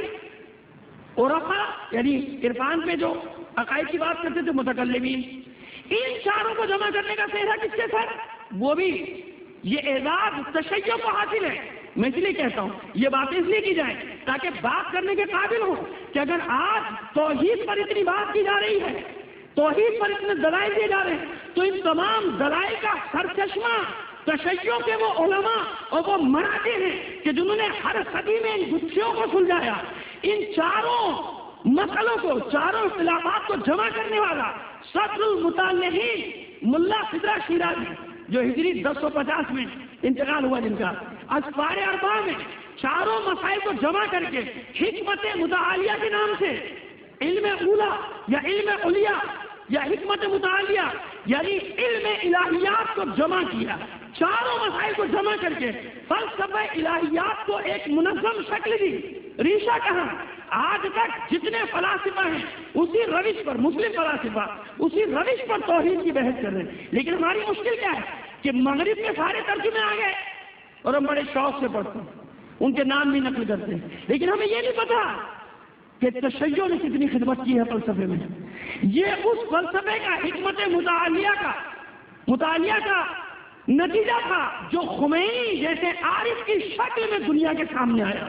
عرفا یعنی عرفان پہ جو عقائد کی بات کرتے تھے، متکلمین۔ ان چاروں کو جمع کرنے کا سہرا کس کے ساتھ؟ وہ بھی یہ اعزاز تشیع کو حاصل ہے۔ میں اس لیے کہتا ہوں یہ باتیں اس لیے کی جائیں تاکہ بات کرنے کے قابل ہو کہ اگر آج توحید پر اتنی بات کی جا رہی ہے، توحید پر اتنے دلائل دیے جا رہے ہیں، تو ان تمام دلائل کا سرچشمہ تشیع کے وہ علماء اور وہ مراجع ہیں کہ جنہوں نے ہر صدی میں ان گتھیوں کو سلجھایا، ان چاروں مسئلوں کو، چاروں اختلافات کو جمع کرنے والا صدر المتعلقین ملا خضر شیرازی، جو ہجری دس سو پچاس میں انتقال ہوا، جن کا اسفار اربعہ میں چاروں مسائل کو جمع کر کے حکمت متعالیہ کے نام سے علم اولا یا علم علیہ یا حکمت متعالیہ یعنی علم الہیات کو جمع کیا، چاروں مسائل کو جمع کر کے فلسفہ الہیات کو ایک منظم شکل دی۔ ریشہ کہاں؟ آج تک جتنے فلاسفہ ہیں اسی روش پر، مسلم فلاسفہ اسی روش پر توحید کی بحث کر رہے ہیں، لیکن ہماری مشکل کیا ہے کہ مغرب کے سارے ترجمے آ گئے اور ہم بڑے شوق سے پڑھتے ہیں، ان کے نام بھی نقل کرتے ہیں، لیکن ہمیں یہ نہیں پتا کہ تشیع نے کتنی خدمت کی ہے فلسفے میں۔ یہ اس فلسفے کا، حکمت متعالیہ کا مطالعہ کا نتیجہ تھا جو خمینی جیسے عارف کی شکل میں دنیا کے سامنے آیا۔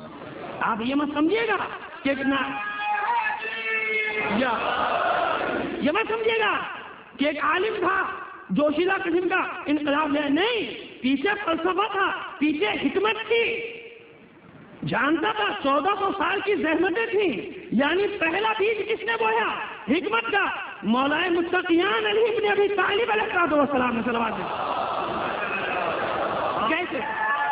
آپ یہ مت سمجھیے گا کہ یا یہ مت سمجھیے گا کہ ایک عالم تھا جوشیدہ قسم کا انقلاب ہے، نہیں، پیچھے فلسفہ تھا، پیچھے حکمت تھی، جانتا تھا چودہ سو سال کی زحمتیں تھیں، یعنی پہلا بیج کس نے بویا؟ حکمت کا، مولا متقیان علی ابن ابی طالب علیہ السلام نے صلوات دی۔ کیسے؟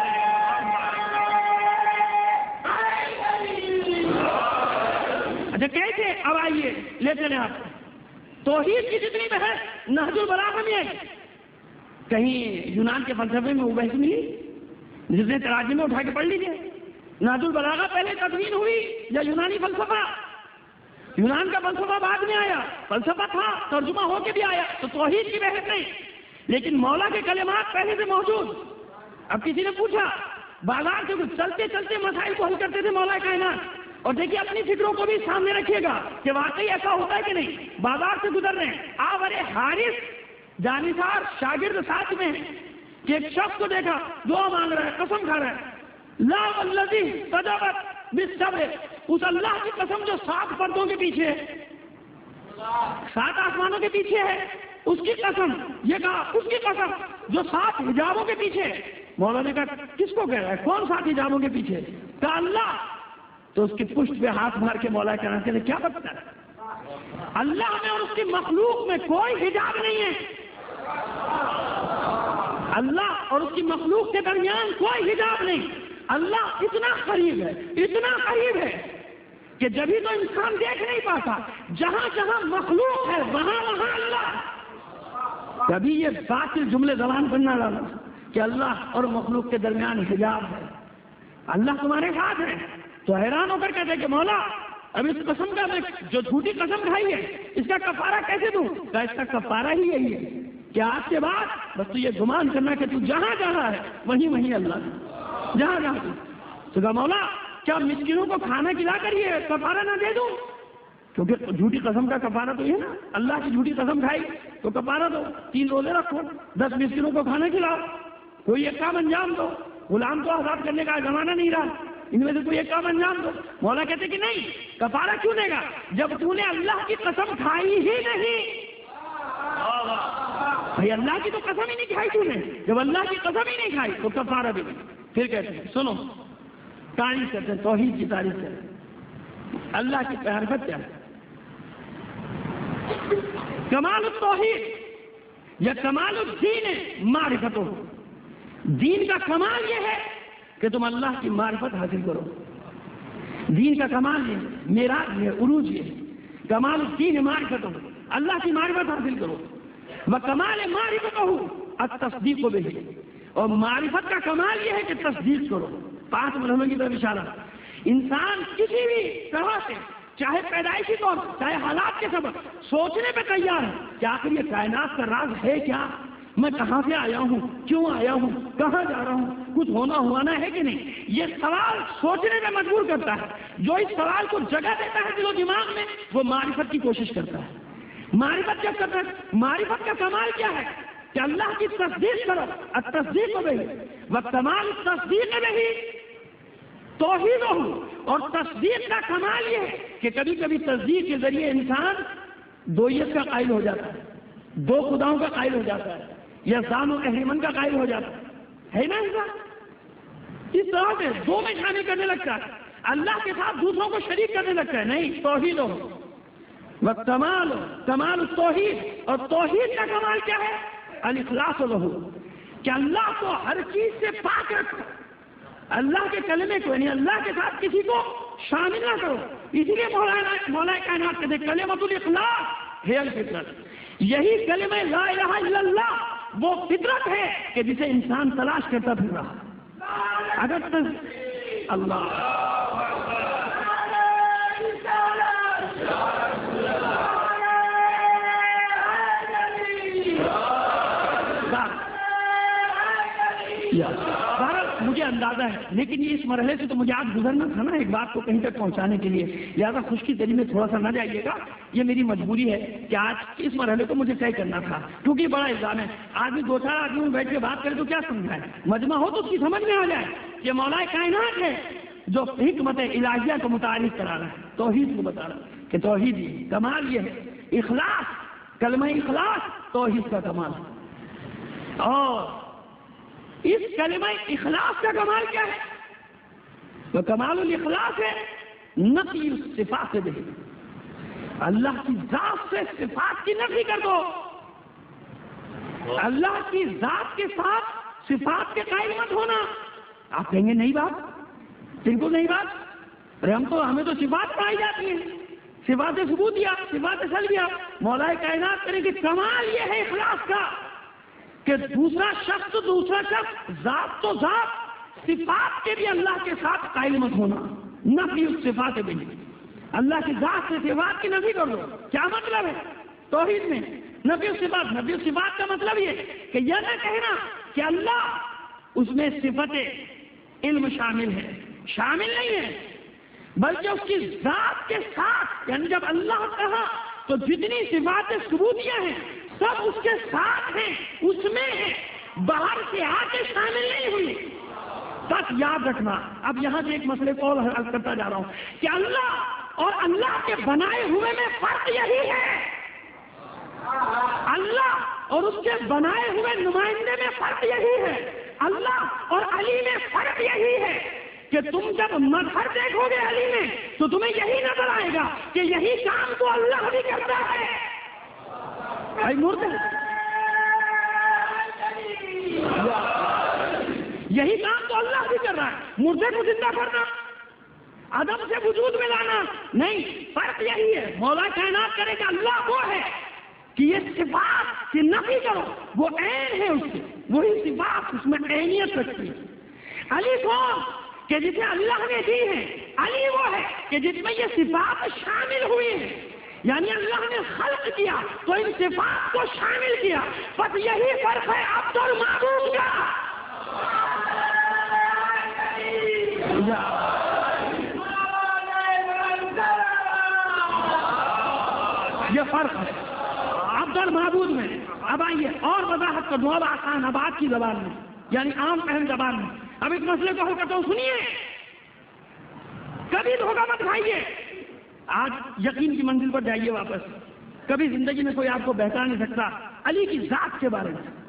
اچھا کیسے؟ اب آئیے لے چلیں آپ، توحید کی جتنی بحث نہج البلاغہ میں ہے، کہیں یونان کے فلسفے میں وہ بحث ملی؟ جس نے تراجم میں اٹھا کے پڑھ لیجیے، نہج البلاغہ پہلے تدوین ہوئی یا یونانی فلسفہ؟ یونان کا فلسفہ بعد میں آیا، فلسفہ تھا ترجمہ ہو کے بھی آیا، تو توحید کی بحث نہیں، لیکن مولا کے کلمات پہلے سے موجود۔ اب کسی نے پوچھا، بازار سے چلتے چلتے مسائل کو حل کرتے تھے مولا کائنات، اور دیکھیے اپنی فکروں کو بھی سامنے رکھیے گا کہ واقعی ایسا ہوتا ہے کہ نہیں، بازار سے گزر رہے ہیں، آپ ارے حارث جانثار شاگرد ساتھ میں کہ ایک شخص کو دیکھا دعا مانگ رہا ہے، قسم کھا رہا ہے، لا والذی تجاوز بالصبر، اس اللہ کی قسم جو سات پردوں کے پیچھے ہے، سات آسمانوں کے پیچھے ہے، اس کی قسم، یہ کہا اس کی قسم جو سات حجابوں کے پیچھے ہے۔ مولا نے کہا کس کو کہہ رہا ہے، کون سات حجابوں کے پیچھے؟ کہا اللہ۔ تو اس کی پشت پہ ہاتھ مار کے مولا کہنا کہ کیا بتاتا ہے، اللہ میں اور اس کی مخلوق میں کوئی حجاب نہیں ہے، اللہ اور اس کی مخلوق کے درمیان کوئی حجاب نہیں، اللہ اتنا قریب ہے، اتنا قریب ہے کہ جبھی تو انسان دیکھ نہیں پاتا، جہاں جہاں مخلوق ہے وہاں وہاں اللہ۔ کبھی یہ باطل جملے زبان پر نہ ڈالنا کہ اللہ اور مخلوق کے درمیان حجاب ہے، اللہ تمہارے ساتھ ہے، تو حیران ہو کر کہتے کہ مولا اب اس قسم کا میں جو جھوٹی قسم کھائی ہے اس کا کفارہ کیسے دوں؟ کہ اس کا کفارہ ہی یہی ہے کہ آج کے بعد بس تو یہ گمان کرنا کہ تو جہاں جہاں ہے وہیں وہیں اللہ، جہاں جہاں تو تو کہا مولا کیا مسکینوں کو کھانا کھلا کر یہ کفارہ نہ دے دوں؟ کیونکہ جھوٹی قسم کا کفارہ تو یہ نا، اللہ کی جھوٹی قسم کھائی تو کفارہ دو، تین روزے رکھو، دس مسکینوں کو کھانا کھلاؤ، کوئی ایک کام انجام دو، غلام کو آزاد کرنے کا زمانہ نہیں رہا، ان میں سے کوئی ایک کام انجام دو۔ مولا کہتے کہ نہیں، کفارہ کیوں دے گا جب تو نے اللہ کی قسم کھائی ہی نہیں؟ بھائی اللہ کی تو قسم ہی نہیں کھائی تو نے، جب اللہ کی قسم ہی نہیں کھائی تو کفارہ بھی نہیں۔ پھر کہتے ہیں سنو، تعریف کرتے ہیں، توحید کی تعریف کرتے ہیں، اللہ کی معرفت کیا ہے؟ کمال التوحید یا کمال الدین معرفت ہو، دین کا کمال یہ ہے کہ تم اللہ کی معرفت حاصل کرو، دین کا کمال یہ معراج یہ عروج یہ کمال الدین معرفت ہو، اللہ کی معرفت حاصل کرو، وہ کمال معرفت ہو التصدیق کو بھی، اور معرفت کا کمال یہ ہے کہ تصدیق کرو۔ پانچ مرحلوں کی طرف اشارہ، انسان کسی بھی طرح سے چاہے پیدائشی طور چاہے حالات کے سبب سوچنے پہ تیار ہے کہ آخر یہ کائنات کا راز ہے کیا، میں کہاں سے آیا ہوں، کیوں آیا ہوں، کہاں جا رہا ہوں، کچھ ہونا ہوانا ہے کہ نہیں، یہ سوال سوچنے میں مجبور کرتا ہے۔ جو اس سوال کو جگہ دیتا ہے دل و دماغ میں وہ معرفت کی کوشش کرتا ہے۔ معرفت کیا کرتا ہے؟ معرفت کا کمال کیا ہے کہ اللہ کی تصدیق کرو، التصدیق کو بھی وہ کمال تصدیق نہیں توحید ہو، اور تصدیق کا کمال یہ ہے کہ کبھی کبھی تصدیق کے ذریعے انسان دویت کا قائل ہو جاتا ہے، دو خداؤں کا قائل ہو جاتا ہے، یا ذان و اہریمن کا قائل ہو جاتا ہے، ہے نا انسان اس طرح سے دو میں شامل کرنے لگتا ہے، اللہ کے ساتھ دوسروں کو شریک کرنے لگتا ہے۔ نہیں، توحید ہو وہ کمال ہو، کمال توحید، اور توحید کا کمال کیا ہے؟ الاخلاص لہو، کہ اللہ کو ہر چیز سے پاک رکھو، اللہ کے کلمے کو یعنی اللہ کے ساتھ کسی کو شامل نہ کرو۔ اسی لیے مولانا مولا کائنات کہتے ہیں کلمۃ الاخلاص ہے الفطرت، یہی کلمہ لا الہ الا اللہ وہ فطرت ہے کہ جسے انسان تلاش کرتا پھر رہا۔ اگر تک اللہ مجھے اندازہ ہے، لیکن یہ اس مرحلے سے تو مجھے آج گزرنا تھا نا ایک بات کو کہیں تک پہنچانے کے لیے، لہٰذا خشکی دلی میں تھوڑا سا نہ جائیے گا، یہ میری مجبوری ہے کہ آج اس مرحلے کو مجھے طے کرنا تھا، کیونکہ یہ بڑا الزام ہے۔ آدمی دو چار آدمی بیٹھ کے بات کرے تو کیا سمجھائے، مجمع ہو تو اس کی سمجھ میں آ جائے کہ مولا کائنات ہے جو حکمت الہیہ کو متعارف کرا رہا ہے، توحید کو بتا رہا ہے کہ توحید یہ کمال یہ ہے، اخلاص، کلمہ اخلاص توحید کا کمال ہے۔ اور اس کلمہ اخلاص کا کمال کیا ہے؟ تو کمال الاخلاص ہے نفی الصفات سے، اللہ کی ذات سے صفات کی نفی کر دو، اللہ کی ذات کے ساتھ صفات کے قائل مت ہونا۔ آپ کہیں گے نہیں بات، بالکل نہیں بات، ارے ہم تو ہمیں تو صفات پائی جاتی ہیں، صفات ثبوتیہ، صفات سلبیہ، مولا کائنات کریں کہ کمال یہ ہے اخلاص کا کہ دوسرا شخص تو دوسرا شخص، ذات تو ذات، صفات کے بھی اللہ کے ساتھ قائل مت ہونا، نفی الصفات بھی، اللہ کی ذات سے صفات کی نفی کر دو۔ کیا مطلب ہے توحید میں نفی الصفات؟ نفی الصفات کا مطلب یہ کہ یہ نہ کہنا کہ اللہ اس میں صفت علم شامل ہے، شامل نہیں ہے، بلکہ اس کی ذات کے ساتھ، یعنی جب اللہ کہا تو جتنی صفات ثبوتیہ ہیں سب اس کے ساتھ ہیں، اس میں ہے، باہر سے آ کے شامل نہیں ہوئی۔ بس یاد رکھنا، اب یہاں سے ایک مسئلے کو اور حل کرتا جا رہا ہوں کہ اللہ اور اللہ کے بنائے ہوئے میں فرق یہی ہے، اللہ اور اس کے بنائے ہوئے نمائندے میں فرق یہی ہے، اللہ اور علی میں فرق یہی ہے کہ تم جب مظہر دیکھو گے علی میں تو تمہیں یہی نظر آئے گا کہ یہی کام تو اللہ بھی کرتا ہے۔ یہی کام تو اللہ بھی کر رہا ہے، مردے کو زندہ کرنا، عدم سے وجود میں لانا نہیں، فرق یہی ہے۔ مولا کائنات کرے کہ اللہ وہ ہے کہ یہ صفات کی نفی کرو، وہ عین ہے، اس کی وہی صفات اس میں عینیت رکھتی ہے۔ علی کون کہ جسے اللہ نے دی ہے، علی وہ ہے کہ جس میں یہ صفات شامل ہوئی ہیں، یعنی اللہ نے خلق کیا تو ان صفات کو شامل کیا، بس یہی فرق ہے عبد اور معبود کا۔ یہ فرق ہے عبد اور معبود میں۔ اب آئیے اور وضاحت کر دوں، اب آسان آباد کی زبان میں، یعنی عام فہم زبان میں، اب اس مسئلے کو حل کرتا ہوں، سنیے، کبھی دھوکہ مت کھائیے، آج یقین کی منزل پر جائیے واپس، کبھی زندگی میں کوئی آپ کو بہتا نہیں سکتا علی کی ذات کے بارے میں،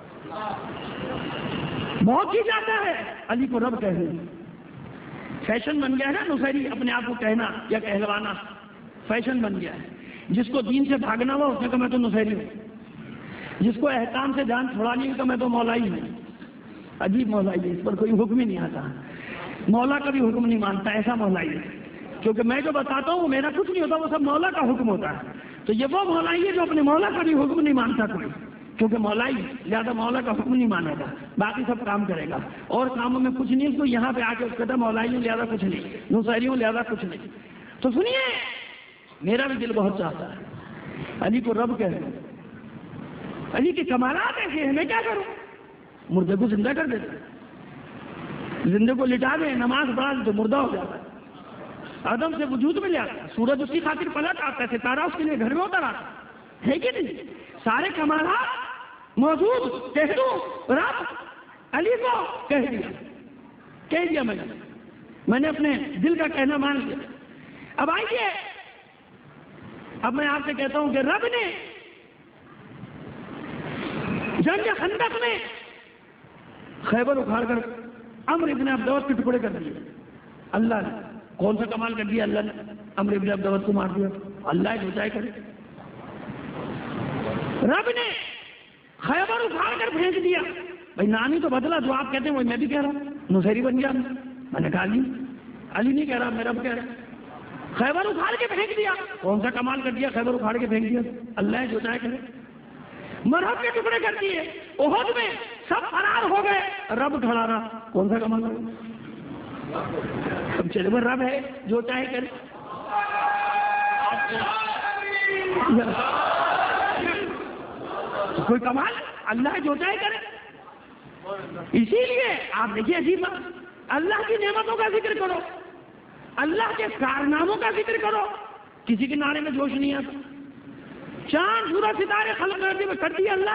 بہت ہی جاتا ہے علی کو رب کہہ دیں، فیشن بن گیا ہے نا نصیری اپنے آپ کو کہنا یا کہلوانا، فیشن بن گیا ہے، جس کو دین سے بھاگنا ہوا اس نے کہا میں تو نصیری ہوں، جس کو احکام سے جان چھڑانی ہے تو میں تو مولا ہی ہوں. عجیب مولا ہی ہے، اس پر کوئی حکم ہی نہیں آتا. مولا کا بھی حکم نہیں مانتا، ایسا مولا ہی ہے. کیونکہ میں جو بتاتا ہوں میرا کچھ نہیں ہوتا، وہ سب مولا کا حکم ہوتا ہے. تو یہ وہ مولا ہی ہے جو اپنے مولا کا بھی حکم نہیں مانتا کوئی، کیونکہ مولا ہی زیادہ مولا کا حکم نہیں مانے گا، باقی سب کام کرے گا. اور کاموں میں کچھ نہیں، اس کو یہاں پہ آ کے اس کہتا مولا ہی ہوں زیادہ کچھ نہیں، نصیری ہوں زیادہ کچھ نہیں. تو سنیے، میرا بھی دل بہت چاہتا ہے علی کو رب کہہ دوں. علی کے کمالات ایسے ہیں، میں کیا کروں؟ مردے کو زندہ کر دیتا، زندے کو لٹا دے، نماز پڑھا دے تو مردہ ہو جاتا ہے، عدم سے وجود میں لے آتا ہے، سورج اس کی خاطر پلٹ آتا ہے، ستارہ اس کے لیے گھر میں اتر آتا ہے کہ نہیں؟ سارے کمالات موجود. کہہ دوں رب علی کو کہہ دیا کہہ دیا میں نے میں نے اپنے دل کا کہنا مان لیا. اب آئیے، اب میں آپ سے کہتا ہوں کہ رب نے جنگ خندق میں خیبر اکھاڑ کر عمرو ابن عبدوت کے ٹکڑے کر دیے. اللہ نے کون سا کمال کر دیا؟ اللہ نے عمرو ابن عبدوت کو مار دیا. اللہ جو چاہے کرے. رب نے خیبر اکھاڑ کر پھینک دیا. بھائی نام ہی تو بدلا، جو آپ کہتے ہیں وہ میں بھی کہہ رہا ہوں، نصیری بن گیا. میں نے کہا علی علی نہیں کہہ رہا، میں رب کہہ رہا. خیبر اکھاڑ کے پھینک دیا. کون سا کمال کر دیا؟ خیبر اکھاڑ کے پھینک دیا. اللہ جو چاہے کرے. مرحب کے ٹکڑے کر دیے. احد میں سب فرار ہو گئے، رب کھڑا رہا. کون سا کمال کرے؟ اب چلے وہ رب ہے جو چاہے کرے. کوئی کمال اللہ جو چاہے کرے. اسی لیے آپ دیکھیے عجیب بات، اللہ کی نعمتوں کا ذکر کرو، اللہ کے کارناموں کا ذکر کرو، کسی کے نعرے میں جوش نہیں آتا. چاند سورج ستارے خلق کر دیے کر دیا اللہ،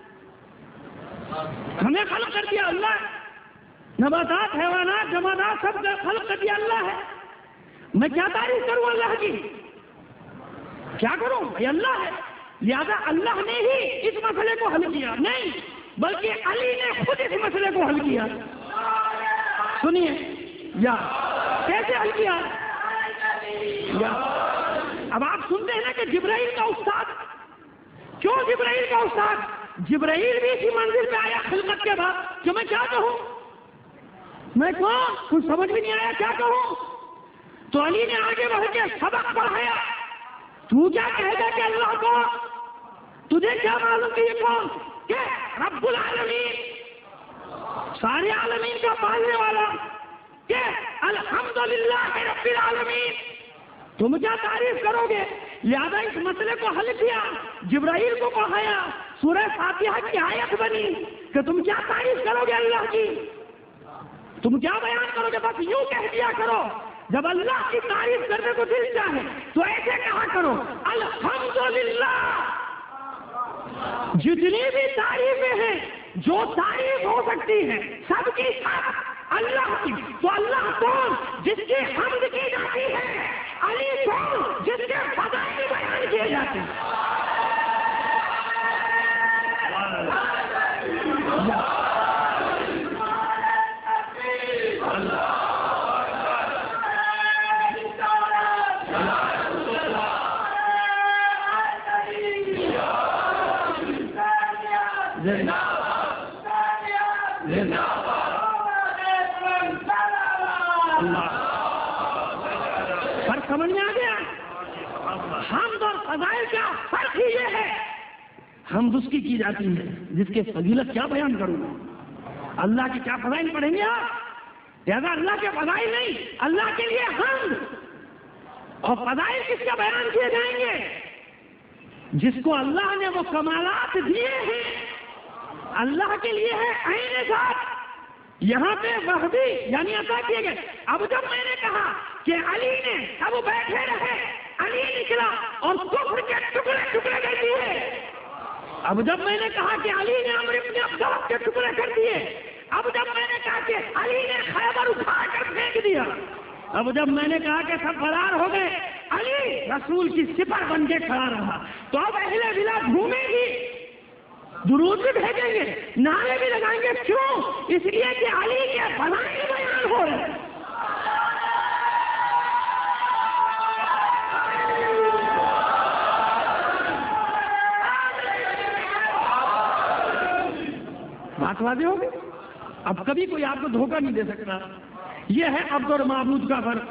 ہمیں خلق کر دیا اللہ، نباتات حیوانات جمادات سب خلق کر دیا اللہ ہے. میں کیا تعریف کروں اللہ کی؟ کیا کروں؟ بھائی اللہ ہے. لہذا اللہ نے ہی اس مسئلے کو حل کیا نہیں، بلکہ علی نے خود اس مسئلے کو حل کیا. سنیے یا کیسے حل کیا؟ یا اب آپ سنتے ہیں نا کہ جبرائیل کا استاد، کیوں جبرائیل کا استاد؟ جبرائیل بھی اسی منزل پہ آیا خلقت کے بعد کہ میں کیا کہوں، میں کہوں کچھ سمجھ بھی نہیں آیا کیا کہوں. تو علی نے آگے بڑھ کے سبق پڑھایا. تو کیا کہے گا کہ اللہ کو تجھے کیا معلوم کہ یہ کون؟ کہ رب العالمین، سارے عالمین کا پالنے والا، کہ الحمدللہ رب العالمین. تم کیا تعریف کرو گے؟ لہذا اس مسئلے کو حل کیا، جبرائیل کو پڑھایا، سورہ فاتحہ کی آیت بنی کہ تم کیا تعریف کرو گے اللہ کی، تم کیا بیان کرو گے؟ بس یوں کہہ دیا کرو. جب اللہ کی تعریف کرنے کو دل چاہے تو ایسے کہا کرو الحمدللہ. جتنی بھی تعریفیں ہیں جو تعریف ہو سکتی ہے سب کی سب اللہ کی. تو اللہ کون؟ جس کی حمد کی جاتی ہے. علی کون؟ جس کے فضائل بیان کیے جاتے ہیں. فرق سمجھ میں آ گیا؟ حمد اور فضائل کا فرق ہی یہ ہے. حمد اس کی کی جاتی ہے جس کے فضیلت کیا بیان کروں گا. اللہ کے کیا فضائل پڑھیں گے آپ؟ لہذا اللہ کے فضائل نہیں، اللہ کے لیے حمد. اور فضائل کس کا بیان کیے جائیں گے؟ جس کو اللہ نے وہ کمالات دیے ہیں. اللہ کے لیے ہے عین ذات. یہاں پہ وحدی یعنی عطا کیے گئے. اب جب میں نے کہا کہ علی نے، اب بیٹھے رہے، علی نکلا اور کفر کے ٹکڑے ٹکڑے کر دیے. اب جب میں نے کہا کہ علی نے عمرو بن عبدوت کے ٹکڑے کر دیے، اب جب میں نے کہا کہ علی نے خیبر اٹھا کر پھینک دیا، اب جب میں نے کہا کہ سب فرار ہو گئے، علی رسول کی سپر بن کے کھڑا رہا. تو اب اہل بلا گھومے گی، درود بھی بھیجیں گے، نعرے بھی لگائیں گے. کیوں؟ اس لیے کہ علی کے فضائل بیان ہو رہے ہیں. بات واضح ہوگی. اب کبھی کوئی آپ کو دھوکہ نہیں دے سکتا. یہ ہے عبد اور معبود کا فرق.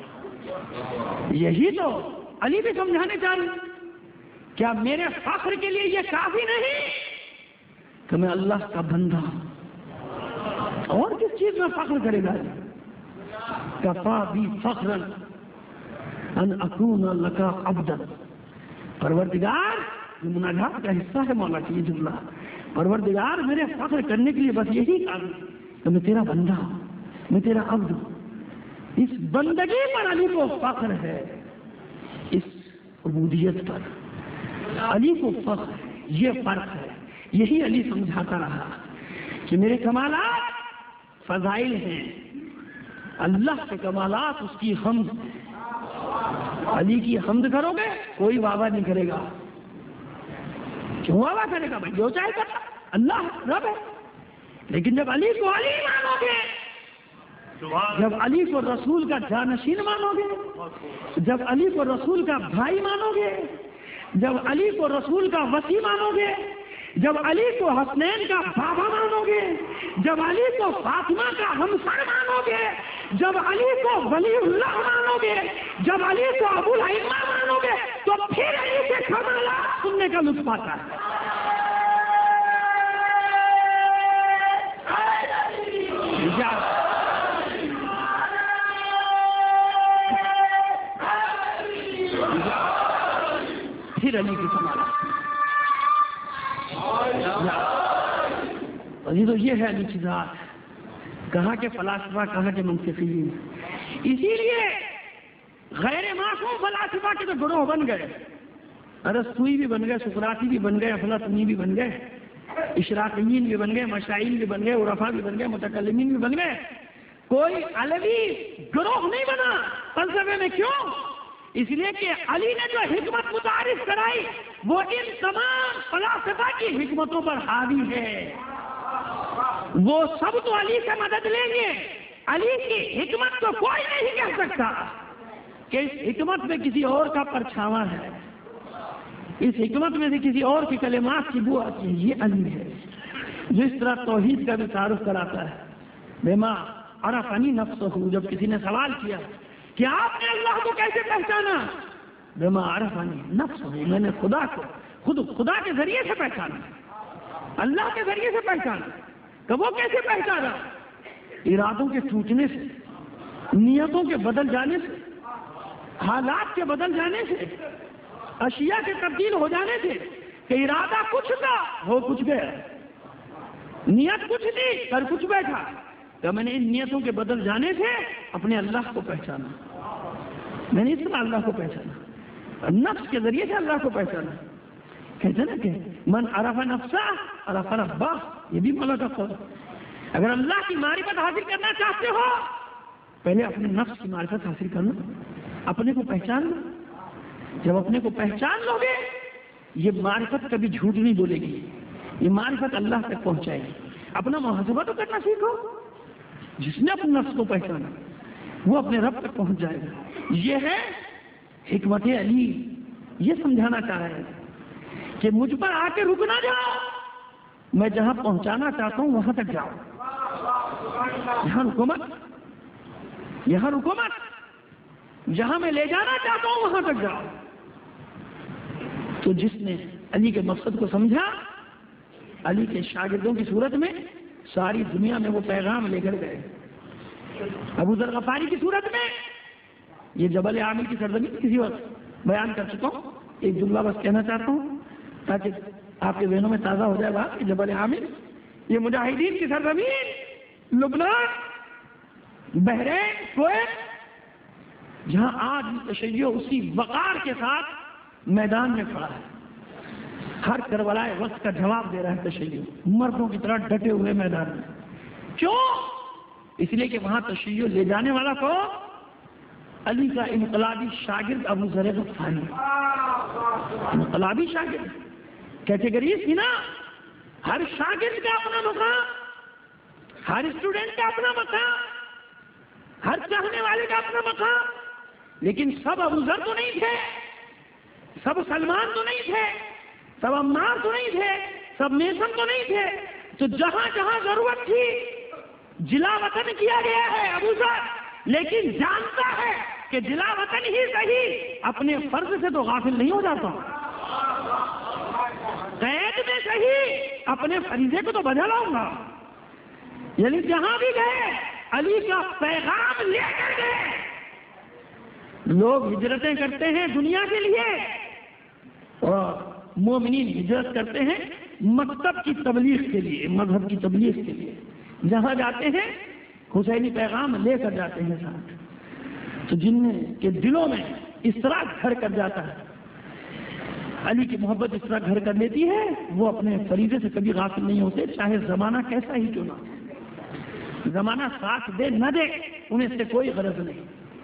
یہی تو علی بھی سمجھانے چاہ رہے. کیا میرے فخر کے لیے یہ کافی نہیں کہ میں اللہ کا بندہ ہوں؟ اور کس چیز میں فخر کرے گا؟ کفا بی فخرا ان اکون لکا عبدا. پروردگار، یہ مناجات کا حصہ ہے مولا کی یہ جملہ. پروردگار میرے فخر کرنے کے لیے بس یہی کام کہ میں تیرا بندہ ہوں، میں تیرا عبد ہوں. اس بندگی پر علی کو فخر ہے، اس عبودیت پر علی کو فخر ہے. یہ فرق ہے. یہی علی سمجھاتا رہا کہ میرے کمالات فضائل ہیں، اللہ کے کمالات اس کی حمد. علی کی حمد کرو گے کوئی واہ نہیں کرے گا. کیوں واہ کرے گا؟ بھائی جو چاہے کرتا، اللہ رب ہے. لیکن جب علی کو علی مانو گے، جب علی کو رسول کا جانشین مانو گے، جب علی کو رسول کا بھائی مانو گے، جب علی کو رسول کا وصی مانو گے، جب علی کو حسنین کا بابا مانو گے، جب علی کو فاطمہ کا ہمسر مانو گے، جب علی کو ولی اللہ مانو گے، جب علی کو ابو الائمہ مانو گے، تو پھر علی کے کمالات سننے کا لطف آتا ہے. پھر علی کی کمالات. تو یہ ہے علی کی ذات. کہا کہ فلاسفہ، کہا کہ منطقین. اسی لیے غیر معصوم فلاسفہ کے تو گروہ بن گئے. ارسطوئی بھی بن گئے، سقراطی بھی بن گئے، افلاطونی بھی بن گئے، اشراقیین بھی بن گئے، مشائین بھی بن گئے، عرفا بھی بن گئے، متکلمین بھی بن گئے. کوئی علوی گروہ نہیں بنا فلسفے میں. کیوں؟ اس لیے کہ علی نے جو حکمت متعارف کرائی وہ ان تمام فلاسفہ کی حکمتوں پر حاوی ہے. وہ سب تو علی سے مدد لیں گے. علی کی حکمت کو کوئی نہیں کہہ سکتا کہ اس حکمت میں کسی اور کا پرچھاواں ہے، اس حکمت میں سے کسی اور کی کلمات کی بو آتی ہے. یہ علی ہے جو اس طرح توحید کا بھی تعارف کراتا ہے. بما عرفنی نفسہ، جب کسی نے سوال کیا کہ آپ نے اللہ کو کیسے پہچانا؟ بما عرفنی نفسہ، میں نے خدا کو خود خدا کے ذریعے سے پہچانا، اللہ کے ذریعے سے پہچانا. کہ وہ کیسے پہچانا؟ ارادوں کے ٹوٹنے سے، نیتوں کے بدل جانے سے، حالات کے بدل جانے سے، اشیاء کے تبدیل ہو جانے سے. کہ ارادہ کچھ تھا ہو کچھ گیا، نیت کچھ تھی کر کچھ بیٹھا. کہ میں نے ان نیتوں کے بدل جانے سے اپنے اللہ کو پہچانا. میں نے اس طرح اللہ کو پہچانا، نفس کے ذریعے سے اللہ کو پہچانا. کہتے ہیں نا کہ من عرف نفسہ عرف ربہ. یہ بھی مولا کا قول. اگر اللہ کی معرفت حاصل کرنا چاہتے ہو پہلے اپنے نفس کی معرفت حاصل کرنا، اپنے کو پہچان لو. جب اپنے کو پہچان لو گے یہ معرفت کبھی جھوٹ نہیں بولے گی، یہ معرفت اللہ تک پہنچائے گی. اپنا محاسبہ تو کرنا سیکھو. جس نے اپنے نفس کو پہچانا وہ اپنے رب تک پہنچ جائے گا. یہ ہے حکمت علی. یہ سمجھانا چاہ رہے ہیں کہ مجھ پر آ کے رک نہ جاؤ، میں جہاں پہنچانا چاہتا ہوں وہاں تک جاؤ. یہاں حکومت یہاں حکومت جہاں میں لے جانا چاہتا ہوں وہاں تک جاؤ. تو جس نے علی کے مقصد کو سمجھا، علی کے شاگردوں کی صورت میں ساری دنیا میں وہ پیغام لے کر گئے. ابو ذر غفاری کی صورت میں یہ جبل عامر کی سرزمین کسی وقت بیان کر چکا ہوں. ایک جملہ بس کہنا چاہتا ہوں تاکہ آپ کے ذہنوں میں تازہ ہو جائے بات کہ جبل عامر یہ مجاہدین کی سرزمین، لبنان، بحرین، کویت، جہاں آج تشیع اسی وقار کے ساتھ میدان میں کھڑا ہے. ہر کربلائے وقت کا جواب دے رہا ہے تشیع، مردوں کی طرح ڈٹے ہوئے میدان میں. کیوں؟ اس لیے کہ وہاں تشیع لے جانے والا کو علی کا انقلابی شاگرد ابو ذر غفاری. انقلابی شاگرد کیٹیگریز تھی نا. ہر شاگرد کا اپنا مقام، ہر اسٹوڈنٹ کا اپنا مقام، ہر چاہنے والے کا اپنا مقام. لیکن سب ابو ذر تو نہیں تھے، سب سلمان تو نہیں تھے، سب عمار تو نہیں تھے، سب میسن تو نہیں تھے. تو جہاں جہاں ضرورت تھی جلا وطن کیا گیا ہے ابو ذر، لیکن جانتا ہے کہ جلا وطن ہی صحیح، اپنے فرض سے تو غافل نہیں ہو جاتا، قید میں صحیح اپنے فریضے کو تو بجا لاؤں گا۔ یعنی جہاں بھی گئے علی کا پیغام لے کر گئے۔ لوگ ہجرتیں کرتے ہیں دنیا کے لیے اور مومنین ہجرت کرتے ہیں مکتب کی تبلیغ کے لیے، مذہب کی تبلیغ کے لیے۔ جہاں جاتے ہیں حسینی پیغام لے کر جاتے ہیں ساتھ۔ تو جن کے دلوں میں اس طرح گھر کر جاتا ہے، علی کی محبت اس طرح گھر کر لیتی ہے، وہ اپنے فریضے سے کبھی غافل نہیں ہوتے، چاہے زمانہ کیسا ہی کیوں نہ ہو۔ زمانہ ساتھ دے نہ دے انہیں سے کوئی غرض نہیں،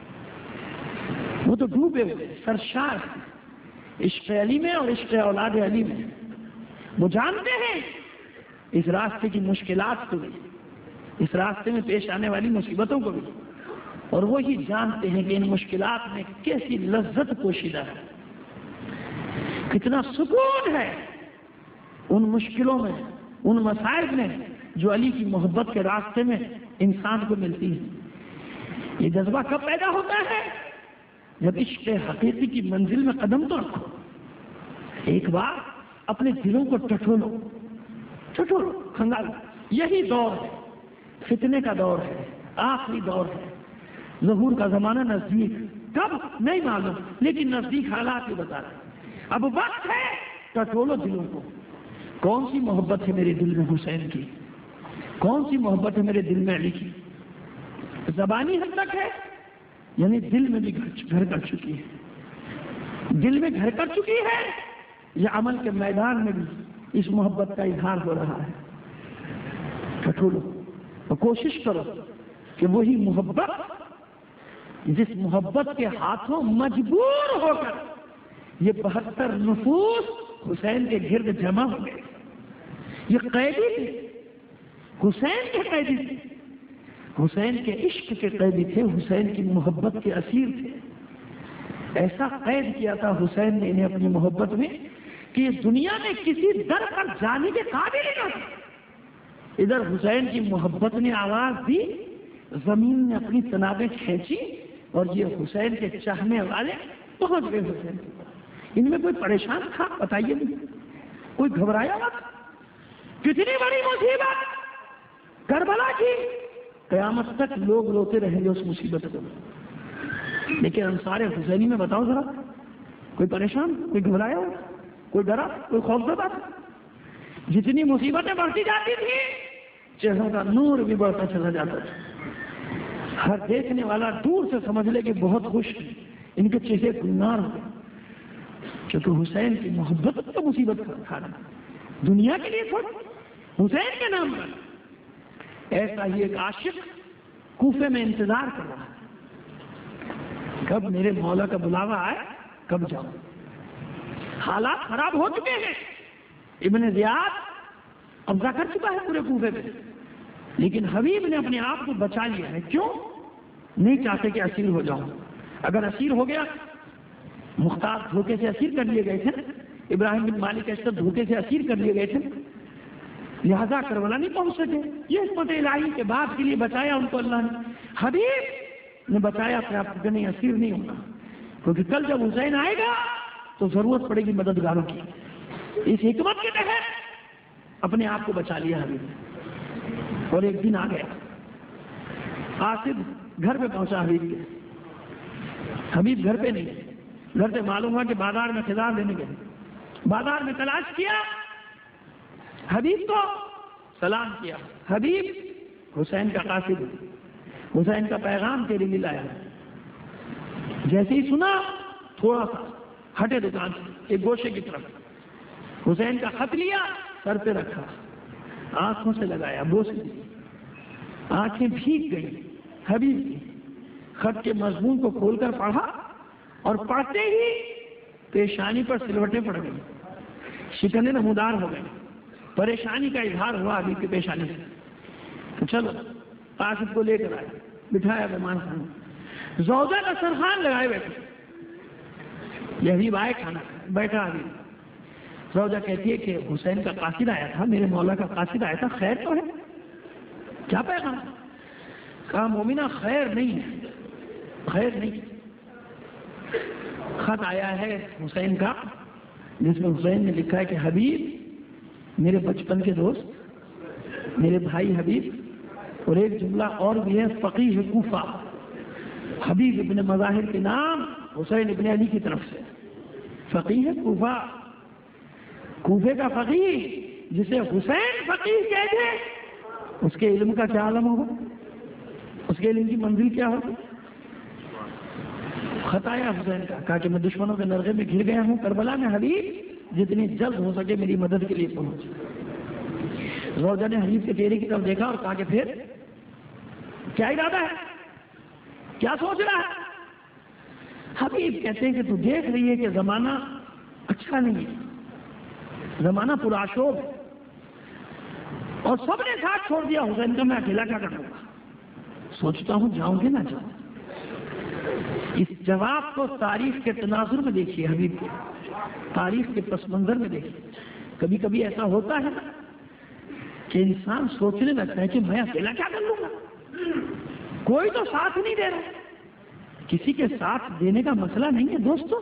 وہ تو ڈوبے ہوئے سرشار عشق علی میں اور عشق اولاد علی میں۔ وہ جانتے ہیں اس راستے کی مشکلات کو بھی، اس راستے میں پیش آنے والی مصیبتوں کو بھی، اور وہی جانتے ہیں کہ ان مشکلات میں کیسی لذت پوشیدہ ہے، کتنا سکون ہے ان مشکلوں میں، ان مصائب میں جو علی کی محبت کے راستے میں انسان کو ملتی ہے۔ یہ جذبہ کب پیدا ہوتا ہے؟ جب عشق حقیقی کی منزل میں قدم تو رکھو، ایک بار اپنے دلوں کو ٹٹولو ٹٹولو کھنگالو۔ یہی دور ہے، فتنے کا دور ہے، آخری دور ہے، ظہور کا زمانہ نزدیک، کب نہیں معلوم لیکن نزدیک حالات ہی بتا رہے۔ اب وقت ہے ٹٹولو دلوں کو۔ کون سی محبت ہے میرے دل میں حسین کی؟ کون سی محبت ہے میرے دل میں علی کی؟ زبانی حد تک ہے، یعنی دل میں بھی گھر کر چکی ہے، دل میں گھر کر چکی ہے، یا عمل کے میدان میں بھی اس محبت کا اظہار ہو رہا ہے؟ ٹٹولو اور کوشش کرو کہ وہی محبت جس محبت کے ہاتھوں مجبور ہو کر یہ بہتر نفوس حسین کے گرد جمع ہو گئے، یہ قیدی تھے، حسین کے قیدی تھے، حسین کے عشق کے قیدی تھے، حسین کی محبت کے اسیر تھے۔ ایسا قید کیا تھا حسین نے انہیں اپنی محبت میں کہ دنیا میں کسی در پر جانے کے قابل ہی نہ تھے۔ ادھر حسین کی محبت نے آواز دی، زمین نے اپنی تنابیں کھینچی اور یہ حسین کے چاہنے والے پہنچ گئے حسین کے پاس۔ ان میں کوئی پریشان تھا؟ بتائیے نہیں، کوئی گھبرایا ہوا تھا؟ کتنی بڑی مصیبت کربلا کی، قیامت تک لوگ روتے رہیں گے اس مصیبت کو، لیکن انصار حسینی میں بتاؤ ذرا، کوئی پریشان، کوئی گھبرایا ہوا، کوئی ڈرا، کوئی خوفزدہ تھا؟ جتنی مصیبتیں بڑھتی جاتی تھی چہروں کا نور بھی بڑھتا چلا جاتا تھا، ہر دیکھنے والا دور سے سمجھ لے کہ بہت خوش ہیں، ان کے چہرے گلنار ہو گئے، کیونکہ حسین کی محبت تو مصیبت کھا رہا، دنیا کے لیے چھوڑ، حسین کے نام پر۔ ایسا ہی ایک عاشق کوفے میں انتظار کر رہا ہے، کب میرے مولا کا بلاوا آئے، کب جاؤں۔ حالات خراب ہو چکے ہیں، ابن زیاد قبضہ کر چکا ہے پورے کوفے پہ، لیکن حبیب نے اپنے آپ کو بچا لیا ہے۔ کیوں؟ نہیں چاہتے کہ اسیر ہو جاؤں، اگر اسیر ہو گیا، مختار دھوکے سے اسیر کر لیے گئے تھے، ابراہیم بن مالک اشرف دھوکے سے اسیر کر لیے گئے تھے، لہذا کربلا نہیں پہنچ سکے۔ یہ حکمت الہی کے بعد کے لیے بچایا ان کو اللہ نے، حبیب نے بچایا اپنے آپ کو، نہیں اسیر نہیں ہوگا، کیونکہ کل جب حسین آئے گا تو ضرورت پڑے گی مددگاروں کی۔ اس حکمت کے تحت اپنے آپ کو بچا لیا حبیب نے۔ اور ایک دن آ گیا، قاصد گھر پہ پہنچا حبیب کے، حبیب گھر پہ نہیں، گھر سے معلوم ہوا کہ بازار میں خزان لینے گئے، بازار میں تلاش کیا، حبیب کو سلام کیا، حبیب حسین کا قاصد، حسین کا پیغام تیرے لیے لایا۔ جیسے ہی سنا تھوڑا سا ہٹے دکان سے ایک گوشے کی طرف، حسین کا خط لیا، سر پہ رکھا، آنکھوں سے لگایا، بوسے دی، آنکھیں بھیگ گئی حبیب کی، خط کے مضمون کو کھول کر پڑھا اور پڑھتے ہی پیشانی پر سلوٹیں پڑ گئی، شکنیں نمودار ہو گئی، پریشانی کا اظہار ہوا حبیب کی پیشانی سے۔ تو چلو قاصد کو لے کر آئے، بٹھایا مہمان خانے، زوجہ کا سرخان لگائے بیٹھے، یہ حبیب آئے کھانا بیٹھا حبیب، روجہ کہتی ہے کہ حسین کا قاصد آیا تھا، میرے مولا کا قاصد آیا تھا، خیر تو ہے؟ کیا پیغام؟ کہا مومنہ خیر نہیں ہے، خیر نہیں۔ خط آیا ہے حسین کا جس میں حسین نے لکھا ہے کہ حبیب میرے بچپن کے دوست، میرے بھائی حبیب، اور ایک جملہ اور بھی ہے فقیہ کوفہ، حبیب ابن مظاہر کے نام حسین ابن علی کی طرف سے، فقیہ کوفہ، کوفے کا فقیہ جسے حسین فقیہ کہتے، اس کے علم کا کیا عالم ہوگا، اس کے علم کی منزل کیا ہوگی؟ خطایا حسین کا، کہا کہ میں دشمنوں کے نرغے میں گھر گیا ہوں کربلا میں، حبیب جتنی جلد ہو سکے میری مدد کے لیے پہنچ۔ روجہ نے حبیب کے چہرے کی طرف دیکھا اور کہا کہ پھر کیا ارادہ ہے، کیا سوچ رہا ہے؟ حبیب کہتے ہیں کہ تو دیکھ رہی ہے کہ زمانہ اچھا نہیں ہے، زمانہ پرآشوب ہے، اور سب نے ساتھ چھوڑ دیا حسین کا، میں اکیلا کیا کروں گا؟ سوچتا ہوں جاؤں گے نہ جاؤں۔ اس جواب کو تاریخ کے تناظر میں دیکھیے، حبیب کے تاریخ کے پس منظر میں دیکھیے۔ کبھی کبھی ایسا ہوتا ہے کہ انسان سوچنے لگتا ہے کہ میں اکیلا کیا کر لوں گا، کوئی تو ساتھ نہیں دے رہا۔ کسی کے ساتھ دینے کا مسئلہ نہیں ہے دوستو،